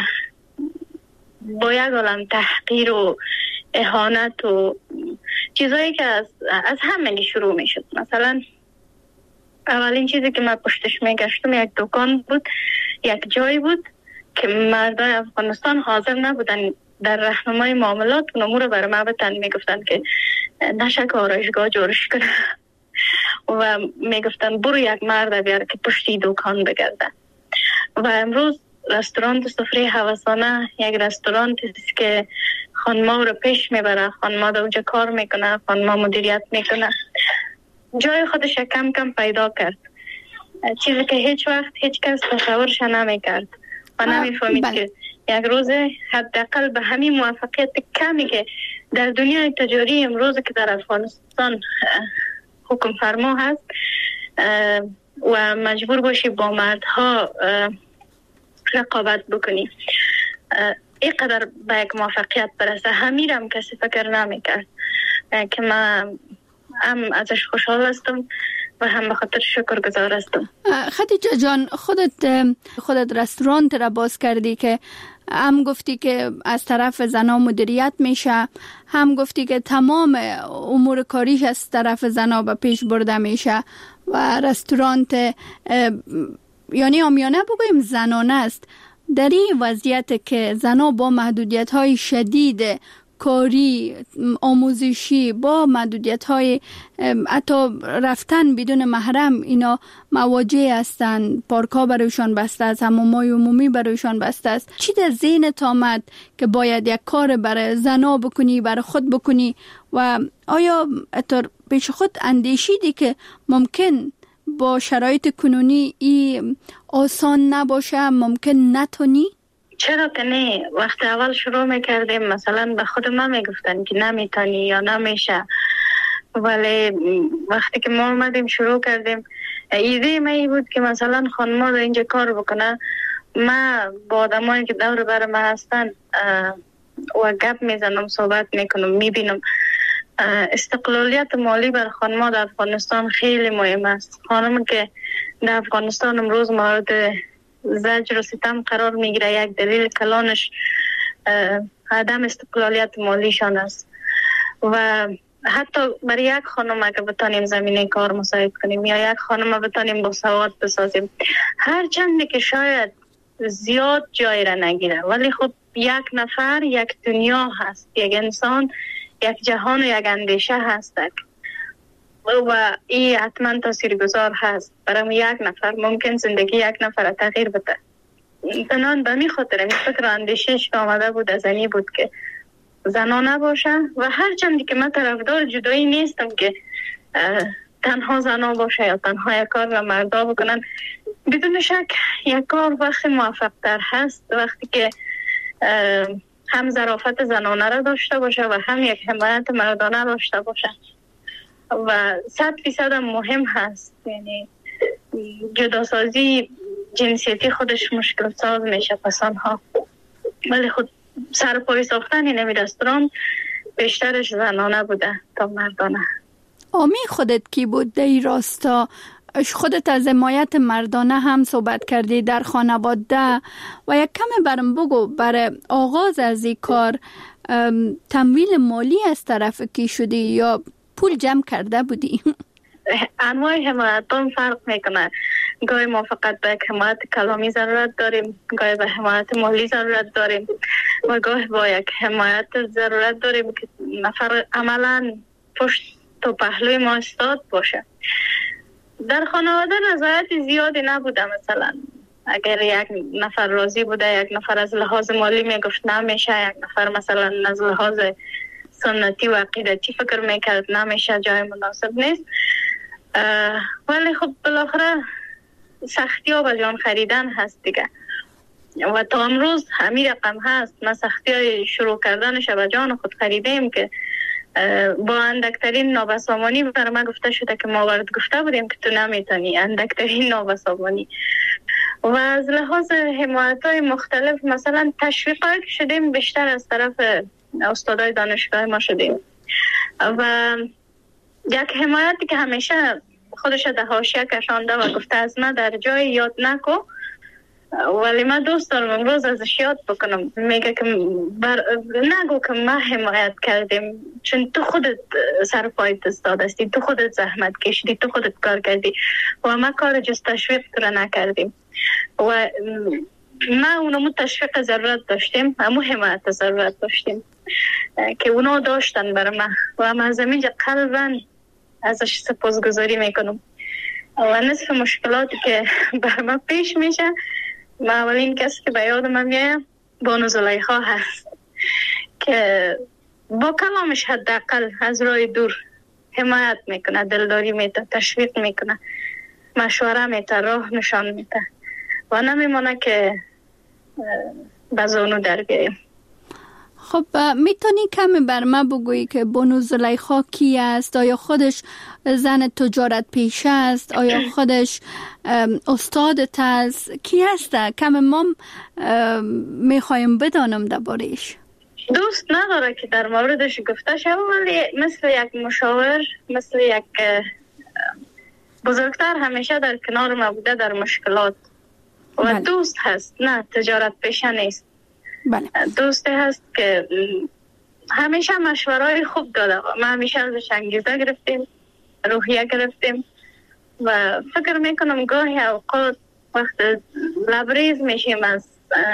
با یک عالم تحقیر و اهانت و چیزایی که از همه شروع می شد. مثلا اولین چیزی که من پشتش می گشتم یک دکان بود، یک جایی بود که مردای افغانستان حاضر نبودن در راهنمای معاملات امور برای ما بتن، می گفتن که نشک آرایشگاه جورش کنه. و میگفتن برو یک مرد بیار که پشتی دکان بگرده. و امروز رستوران سفره هوسانه یک رستوران است که خانما رو پیش میبره، خانما در اونجا کار میکنه، خانما مدیریت میکنه، جای خودش کم کم پیدا کرد، چیزی که هیچ وقت هیچ کس تصورش نمیکرد و نمیفهمید که یک روز حداقل به همین موفقیت کمی که در دنیای تجاری امروز که در افغانستان حکم فرما هست و مجبور باشی با مردها رقابت بکنی، اینقدر به یک موفقیت برسه، همیرم کسی فکر نمیکرد که من هم ازش خوشحال هستم و هم به خاطر شکر گزار هستم. خدیجه جان، خودت رستوران را باز کردی که هم گفتی که از طرف زنا مدیریت میشه، هم گفتی که تمام امور کاریش از طرف زنا به پیش برده میشه و رستورانت یعنی آمیانه بگویم زنانه است. در این وضعیت که زنا با محدودیت های شدید کاری، آموزشی، با محدودیت های حتی رفتن بدون محرم اینا مواجه هستند، پارک ها برایشان بسته است، حمام های عمومی برایشان بسته است، چی در ذهنت آمد که باید یک کار برای زنا بکنی، برای خود بکنی و آیا پیش خود اندیشیدی که ممکن با شرایط کنونی ای آسان نباشه، ممکن نتونی؟ چرا که نه، وقت اول شروع میکردیم مثلا به خود ما میگفتن که نمیتونی یا نمیشه، ولی وقتی که ما اومدیم شروع کردیم ایده ما ای بود که مثلا خانما در اینجا کار بکنه. ما با آدمایی که دور بر ما هستن و گپ میزنم، صحبت میکنم، میبینم استقلالیت مالی بر خانما در افغانستان خیلی مهم است. خانم که در افغانستان امروز مورد زجر و ستم قرار میگیره، یک دلیل کلانش عدم استقلالیت مالیشان است و حتی برای یک خانم اگه بتانیم زمینه کار مساعد کنیم یا یک خانم بتانیم با سواد بسازیم، هر چندی که شاید زیاد جای را نگیره، ولی خب یک نفر یک دنیا هست، یک انسان یک جهان و یک اندیشه هست و این حتما تاثیرگذار هست برای یک نفر. ممکن زندگی یک نفر تغییر بده. بنان به می خاطر این فکر اندیشش که آمده بود از اینی بود که زنا نباشه و هر چندی که من طرفدار جدایی نیستم که تنها زنا باشه یا تنها یک کار را مردا بکنن. بدون شک یک کار وقتی موفق تر هست وقتی که هم ظرافت زنانه را داشته باشه و هم یک حمایت مردانه داشته باشه و 100% مهم هست. یعنی جداسازی جنسیتی خودش مشکل ساز میشه پسانها، ولی خود سر پای ساختن این رستوران بیشترش زنانه بوده تا مردانه. آمی خودت کی بود در این راستا؟ خودت از حمایت مردانه هم صحبت کردی در خانواده و یک کم برم بگو برای آغاز از این کار تمویل مالی از طرف کی شدی یا پول جمع کرده بودی؟ انواع حمایت هم فرق میکنه. گاهی ما فقط به حمایت کلامی ضرورت داریم، گاهی به حمایت مالی ضرورت داریم و گاهی با یک حمایت ضرورت داریم که نفر عملا پشت و پهلوی ما استاد باشه. در خانواده رضایت زیادی نبوده. مثلا اگر یک نفر راضی بوده، یک نفر از لحاظ مالی میگفت نمیشه، یک نفر مثلا از لحاظ سنتی و عقیدتی فکر میکرد نمیشه، جای مناسب نیست. ولی خب بالاخره سختی ها به جان خریدن هست دیگه و تا امروز همین رقم هست. ما سختی های شروع کردنش به جان خود خریدیم که با اندکترین نابسامانی برای ما گفته شده که ما ورد گفته بودیم که تو نمیتونی، اندکترین نابسامانی. و از لحاظ حمایت های مختلف مثلا تشویق هایی که شدیم بیشتر از طرف استادای دانشگاه ما شدیم و یک حمایتی که همیشه خودش در حاشیه کشانده و گفته از من در جای یاد نکو، ولی من دوست دارم امروز ازش یاد بکنم. میگه که نگو که ما حمایت کردیم، چون تو خودت سر پایت استاد هستی، تو خودت زحمت کشیدی، تو خودت کار کردی و ما کار جز تشویق تو نکردیم و ما اونمو تشویق ضرورت داشتیم، همو حمایت ضرورت داشتیم که اونا داشتن برای ما و ما از همینجا قلباً ازش سپاسگزاری میکنم. و نصف مشکلاتی که بر ما پیش میشه، ما اولین کسی که به یادم میاد بانو زلیخا هست که با کلامش حداقل از راه دور حمایت میکنه، دلداری میده، تشویق میکنه، مشوره میده، راه نشان میده و نمیمونه که بزانو در بیاییم. خب میتونی کمی بر ما بگویی که بانو زلیخا کی است؟ آیا خودش زن تجارت پیشه است؟ آیا خودش استادت است؟ کی است؟ کمی ما میخوایم بدانم درباره‌اش. دوست نداره که در موردش گفته شد، ولی مثل یک مشاور، مثل یک بزرگتر همیشه در کنار ما بوده در مشکلات و بله. دوست هست، نه تجارت پیشه نیست. بله. دوستی هست که همیشه مشورای خوب داده. ما همیشه ازش انگیزه گرفتیم، روحیه گرفتیم و فکر میکنم گاهی اوقات وقت لبریز میشیم از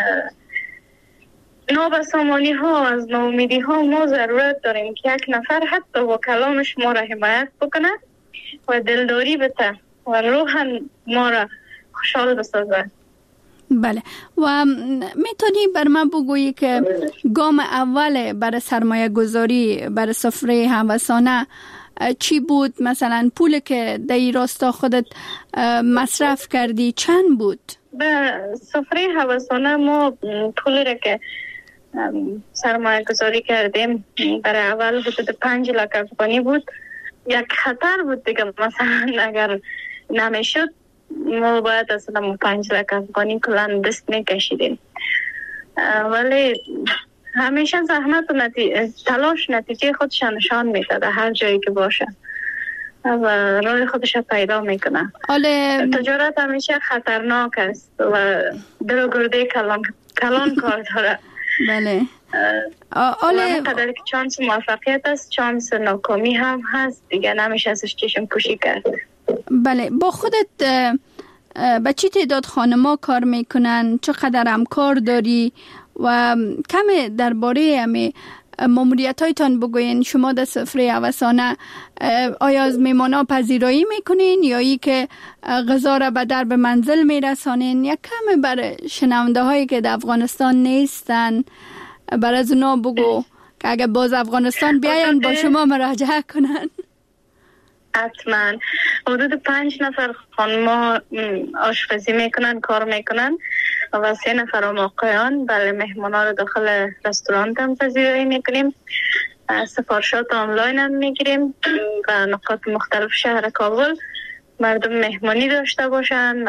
نابسامانی ها، از ناامیدی ها، ما ضرورت داریم که یک نفر حتی با کلامش ما را حمایت بکنه و دلداری بده و روحاً ما را خوشحال بسازه. بله. و میتونی بر من بگویی که گام اول برای سرمایه گذاری برای سفره هوسانه چی بود؟ مثلا پول که در این راستا خودت مصرف کردی چند بود؟ به سفره هوسانه ما پولی را که سرمایه گذاری کردیم برای اول حدود 5 لک افغانی بود. یک خطر بود دیگه، مثلا اگر نمیشد ما باید اصلا 5 لک افغانی کلان دست میکشیدیم، ولی همیشه زحمت و تلاش نتیجه خودش نشان میده در هر جایی که باشه و راه خودش پیدا میکنه. تجارت همیشه خطرناک است و دل و گرده کلان کار داره. بله. قدر که چانس موفقیت است، چانس ناکامی هم هست دیگه، نمیشه ازش چشم پوشی کرد. بله. با خودت به چی تعداد خانما کار میکنن؟ چقدر همکار داری؟ و کمی درباره همی ماموریت هایتان بگوین. شما در سفره هوسانه آیا از میمانا پذیرایی میکنین یا ای که غذا را به درب منزل میرسانین؟ یا کمی برای شنونده هایی که در افغانستان نیستن برای از اونا بگو که اگر باز افغانستان بیاین با شما مراجعه کنن. حتما حدود 5 نفر خانما آشپزی میکنن، کار میکنن و 3 نفر هم آقایان. بله، مهمانا رو داخل رستوران هم پذیرایی میکنیم، سفارشات آنلاین هم میگیریم و نقاط مختلف شهر کابل. مردم مهمانی داشته باشن،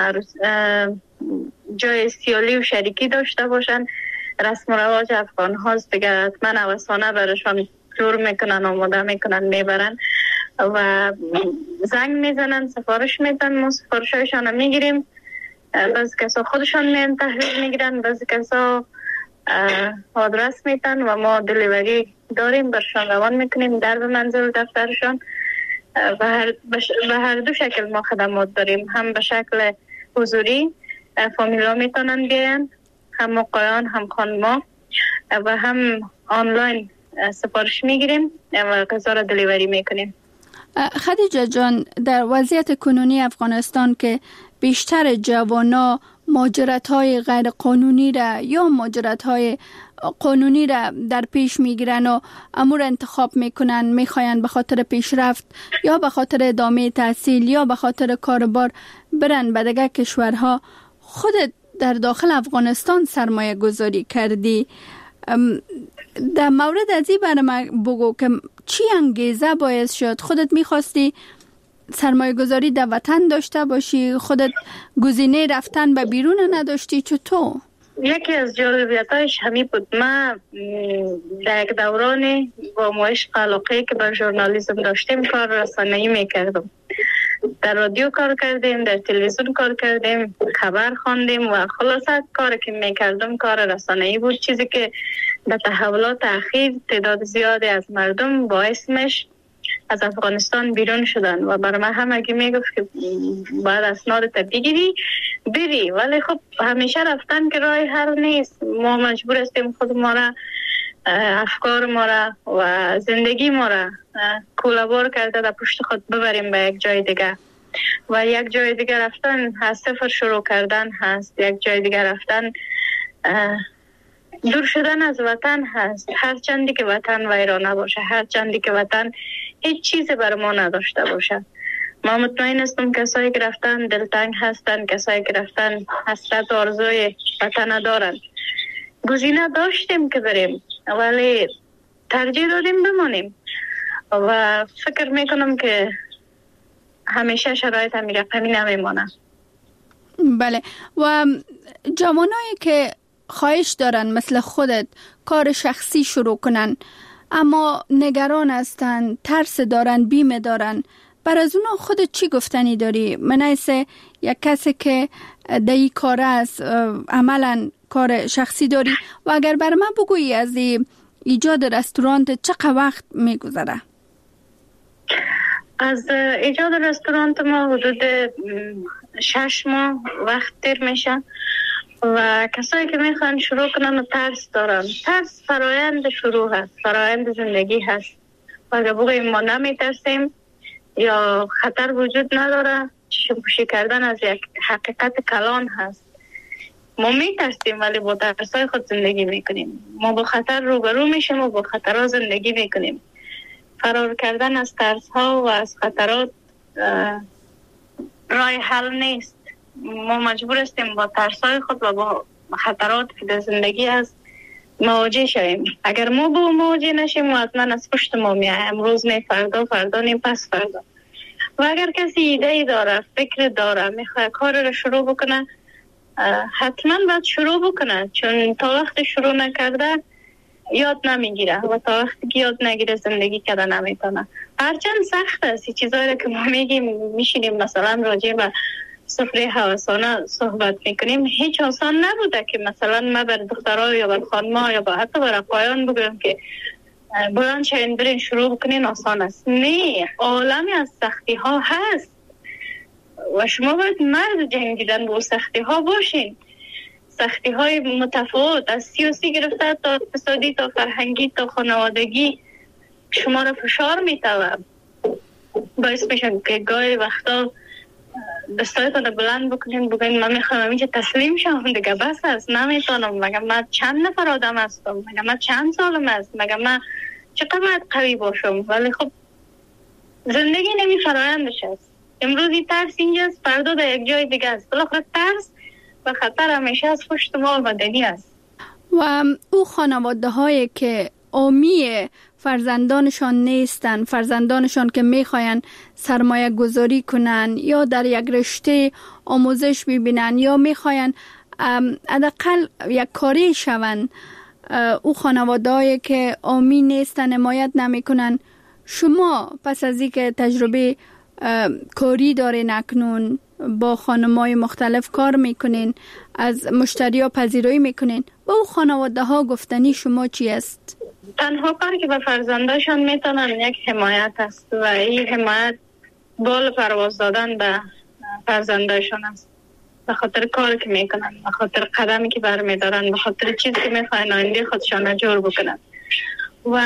جای سیالی و شریکی داشته باشن، رسم و رواج افغان هاست دیگه، حتما هوسانه برشان جور میکنن، آماده میکنن، میبرن و زنگ میزنن، سفارش میدن، ما سفارشایشان میگیریم. بعضی کسا خودشان میان تحویل میگیرن، بعضی کسا آدرس میدن و ما دلیوری داریم، برشان روان میکنیم در به منزل دفترشان. به هر دو شکل ما خدمات داریم، هم به شکل حضوری فامیلا میتونن بیان، هم آقایان هم خانما، و هم آنلاین سفارش میگیریم و غذا را دلیوری میکنیم. خدیجه جان، در وضعیت کنونی افغانستان که بیشتر جوانا مهاجرت‌های غیر قانونی را یا مهاجرت‌های قانونی را در پیش میگیرن و امور انتخاب میکنن، میخواین به خاطر پیشرفت یا به خاطر ادامه تحصیل یا به خاطر کاربار برن به دیگر کشورها، خودت در داخل افغانستان سرمایه گذاری کردی. در مورد از این برای من بگو که چی انگیزه باعث شد خودت میخواستی سرمایه گذاری در وطن داشته باشی، خودت گزینه رفتن به بیرون نداشتی؟ چطور؟ یکی از جالبیتایش همین بود. من در یک دورانی با عشق علاقه که بر ژورنالیسم داشتیم کار رسانه‌ای میکردم. در رادیو کار کردیم، در تلویزیون کار کردیم، خبر خواندیم و خلاصه کاری که میکردم کار رسانه‌ای بود، چیزی که به تحولات اخیر تعداد زیادی از مردم باعث میشه از افغانستان بیرون شدن و برای من همگی میگفت که باید اسنادت بگیری بری، ولی خب همیشه رفتن که راه حل نیست. ما مجبور هستیم خود ما را افکار ما را و زندگی ما را کولابور کرده در پشت خود ببریم به یک جای دیگه و یک جای دیگه رفتن از صفر شروع کردن هست، یک جای دیگه رفتن دور شدن از وطن هست. هر چندی که وطن ویرانه باشه، هر چندی که وطن هیچ چیزی بر ما نداشته باشه. ما مطمئن هستم کسایی که رفتن دلتنگ هستن، کسایی که رفتن حسرت و آرزوی وطن دارن. گزینه داشتیم که بریم ولی ترجیح دادیم بمانیم و فکر میکنم که همیشه شرایط هم رقمی نمیمانه. بله. و جوانایی که خواهش دارن مثل خودت کار شخصی شروع کنن اما نگران هستن، ترس دارن، بیمه دارن، بر از اونا خودت چی گفتنی داری؟ منایسه یک کسی که دایی کار است، عملا کار شخصی داری و اگر بر من بگویی از ایجاد رستورانت چقدر وقت میگذره؟ از ایجاد رستورانت ما حدود 6 ماه وقت تیر میشه و کسایی که میخوان شروع کنن و ترس دارن. ترس فرایند شروع هست، فرایند زندگی هست و اگر بگوییم ما نمیترسیم یا خطر وجود نداره، چشم پوشی کردن از یک حقیقت کلان هست. ما میترسیم ولی با ترسای خود زندگی میکنیم. ما با خطر روبرو میشیم و با خطرها زندگی میکنیم. فرار کردن از ترس ها و از خطرات راه حل نیست. ما مجبور هستیم با ترس های خود و با خطرات که در زندگی هست مواجه شویم. اگر ما با مواجه نشیم و حتما از پشت ما میایه، امروز نه، فردا نیم، پس فردا. و اگر کسی ایده ای داره، فکر داره، میخواد کار رو شروع بکنه، حتما باید شروع بکنه، چون تا وقت شروع نکرده یاد نمیگیره و تا وقتی که یاد نگیره زندگی کرده نمیتونه. هرچند سخت است چیزایی که ما میگیم، میشینیم مثلا راجع به سفره هوسانه صحبت میکنیم، هیچ آسان نبوده که مثلا ما بر دخترها یا بر خانم‌ها یا با حتی بر آقایان بگم که بلند شوین برین شروع بکنین آسان است. نه، عالمی از سختی ها هست و شما باید مرد جنگیدن با سختی ها باشین. سختی های متفاوت از سیاسی گرفته تا اقتصادی تا فرهنگی تا خانوادگی شما را فشار میتوه، باعث میشن که گاهی وقتا دستایتان رو بلند بکنین بگین من میخوام اینجا تسلیم شم دیگه، بس است، نمیتونم، مگه من چند نفر آدم هستم، مگه من چند سالم است، مگه من چقدر باید قوی باشم. ولی خب زندگی نمی فرایندش است. امروزی ترس اینجاست، فردا در یک جای دیگه است. بالاخره ترس و خطر همیشه از پشت ما آمدنی است. و او خانواده هایی که آمی فرزندانشان نیستن، فرزندانشان که میخواین سرمایه گذاری کنن یا در یک رشته آموزش ببینن یا میخواین حداقل یک کاری شون، او خانواده هایی که آمی نیستن، حمایت نمیکنن، شما پس از اینکه تجربه کاری دارین، اکنون با خانم‌های مختلف کار میکنین، از مشتری ها پذیرایی میکنین، با او خانواده ها گفتنی شما چی است؟ تنها کاری که به فرزنداشان میتونن یک حمایت است و این حمایت بال پرواز دادن به فرزنداشان است، به خاطر کاری که میکنن، به خاطر قدمی که برمیدارن، به خاطر چیزی که میخواین آینده خودشان جور بکنن. و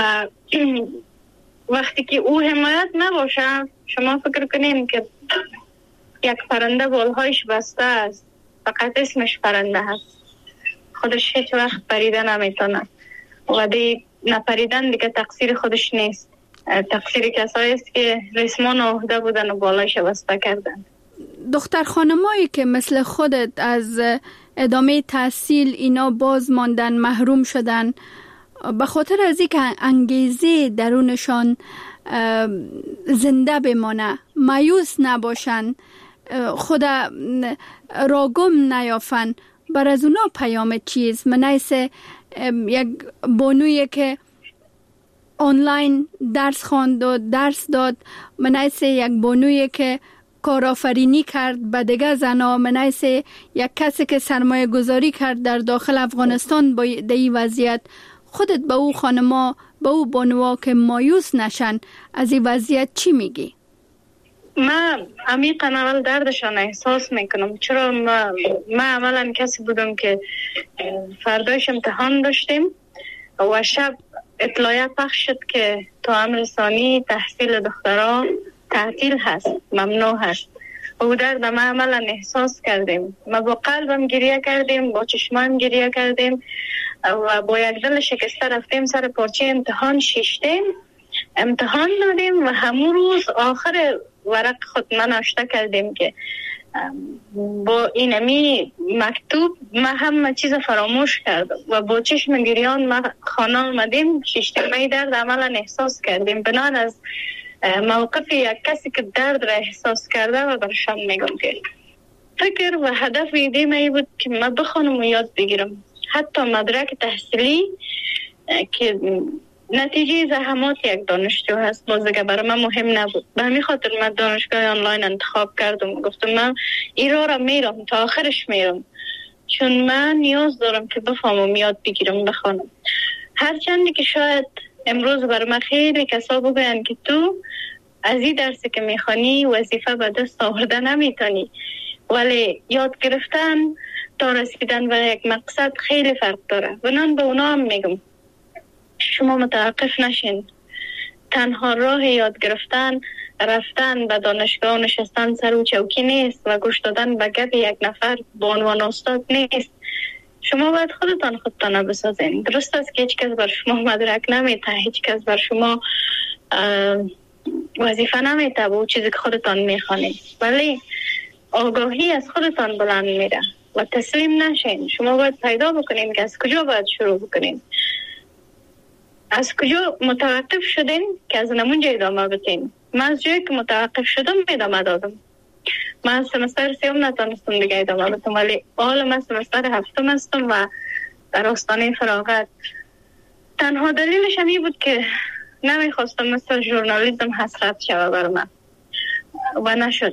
وقتی که او حمایت نباشه، شما فکر کنین که یک پرنده بالهایش بسته است، فقط اسمش پرنده هست، خودش هیچ وقت پریده نمیتونه و دی نپریدن دیگه تقصیر خودش نیست، تقصیر کسایی است که ریسمان عهده بودن و بالایش بسته کردن. دختر خانمایی که مثل خودت از ادامه تحصیل اینا باز ماندن، محروم شدن، به خاطر از اینکه انگیزه درونشان زنده بمانه، مایوس نباشن، خود راگم نیافن، بر از اونا پیام چیز؟ منایس یک بانویی که آنلاین درس خواند و درس داد، منایس یک بانویی که کارآفرینی کرد به دیگه زنا، منایس یک کسی که سرمایه گذاری کرد در داخل افغانستان با این وضعیت. خودت به او خانما، به او بانوها که مایوس نشن از این وضعیت چی میگی؟ من عمیقاً اول دردشان احساس میکنم، چرا من عملا کسی بودم که فردایش امتحان داشتیم و شب اطلاعیه پخش شد که توأم رسانی تحصیل دختران تعطیل هست، ممنوع هست. او درد ما عملا احساس کردیم. ما با قلبم گریه کردیم، با چشمایم گریه کردیم و با یک دل شکسته رفتیم سر پارچه امتحان شیشتیم، امتحان دادیم و همون روز آخر ورق خود من آشته کردیم که با اینمی مکتوب ما همه چیز فراموش کردم و با چشم گریان ما خانه آمدیم. شیشتیمه درد عملا احساس کردیم. بنان از موقف یک کسی که درد را احساس کرده و برشان میگم که فکر و هدف ایده من بود که من بخونم و یاد بگیرم. حتی مدرک تحصیلی که نتیجه زحمات یک دانشجو هست باز دیگه برای من مهم نبود. به همین خاطر من دانشگاه آنلاین انتخاب کردم و گفتم من ایران را میرم تا آخرش میرم، چون من نیاز دارم که بفهمم یاد بگیرم بخونم. هرچندی که شاید امروز برای من خیلی کسا بگوین که تو از این درسی که میخوانی وظیفه به دست آورده نمیتونی، ولی یاد گرفتن تا رسیدن به یک مقصد خیلی فرق داره. بنان به اونا هم میگم شما متوقف نشین. تنها راه یاد گرفتن رفتن به دانشگاه نشستن سر و چوکی نیست و گوش دادن به گپ یک نفر با عنوان استاد نیست. شما باید خودتان بسازین. درست است که هیچ کس بر شما مدرک نمیته، هیچ کس بر شما وظیفه نمیته با چیزی که خودتان میخوانید، ولی آگاهی از خودتان بلند میره و تسلیم نشین. شما باید پیدا بکنین که از کجا باید شروع بکنین، از کجا متوقف شدین که از نمونجا ادامه بتین. من از جایی که متوقف شدم ادامه دادم. من سمستر سیوم نتانستم دیگه ادامه بدم، ولی حالا من سمستر هفتم هستم و در آستانه فراغت. تنها دلیلش همی بود که نمیخواستم مثل ژورنالیسم حسرت شوه بر من و نشد.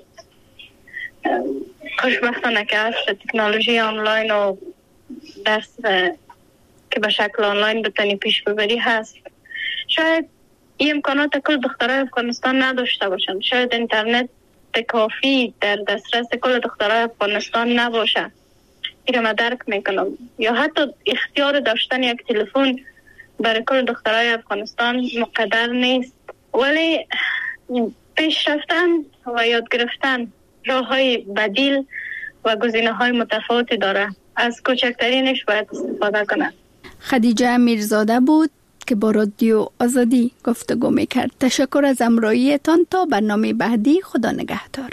خوشبختانه که هست تکنولوژی آنلاین و درس که به شکل آنلاین بتانی پیش ببری هست. شاید این امکانات کل دخترای افغانستان نداشته باشند، شاید اینترنت کافی در دسترس کل دخترای افغانستان نباشه، این من درک میکنم، یا حتی اختیار داشتن یک تلفن برای کل دخترای افغانستان مقدر نیست. ولی پیش رفتن و یاد گرفتن راه های بدیل و گزینه های متفاوتی داره. از کوچکترینش باید استفاده کنه. خدیجه میرزاده بود که با رادیو آزادی گفتگو میکرد. تشکر از همراهیتان. تا برنامه بعدی، خدا نگهدار.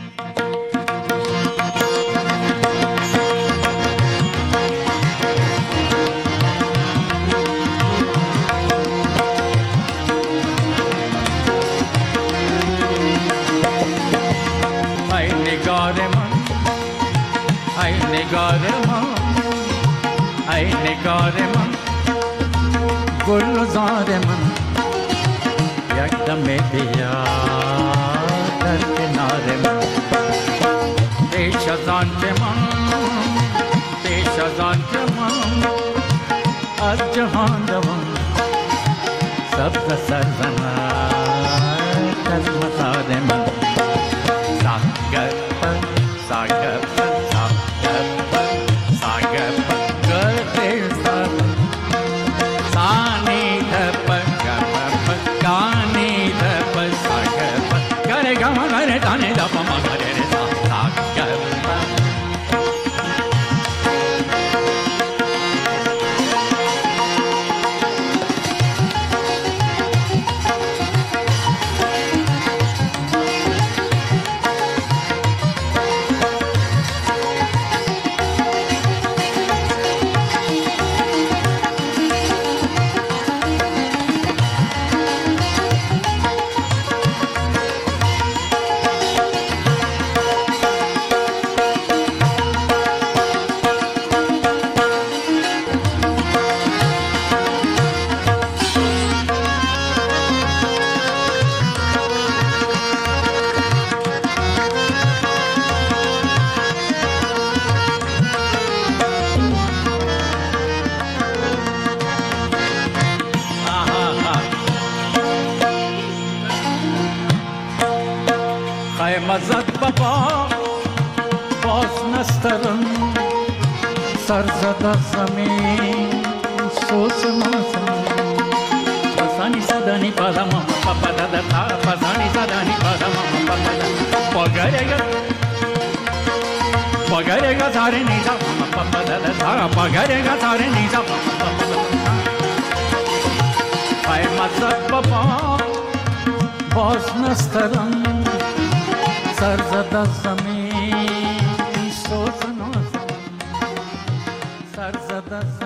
ای نگار من، ای نگار من، ای نگار من، گلزار من، یک دم بیا در کنار من. پیش از آن که من، پیش از آن که من از جهان دوم سبز سرزند از مزار من. ساگر پر ساگر پر ساگر پر ساگر پر گرده ساگر سانی دپر گپر گانی دپر ساگر پر گره گما گره دانه دپا ما گره ساگر پر. مزد بابا باز نسترم سر زده زمین सोस मासा पसानी सदानी पदा मा पपा दा ता पसानी सदानी पदा मा पपा दा पगरेगा सारे नी सा पपा दा ता पगरेगा सारे नी सा पपा ay mazat papa boz nastaram sarzada zamin soz nazam sarzada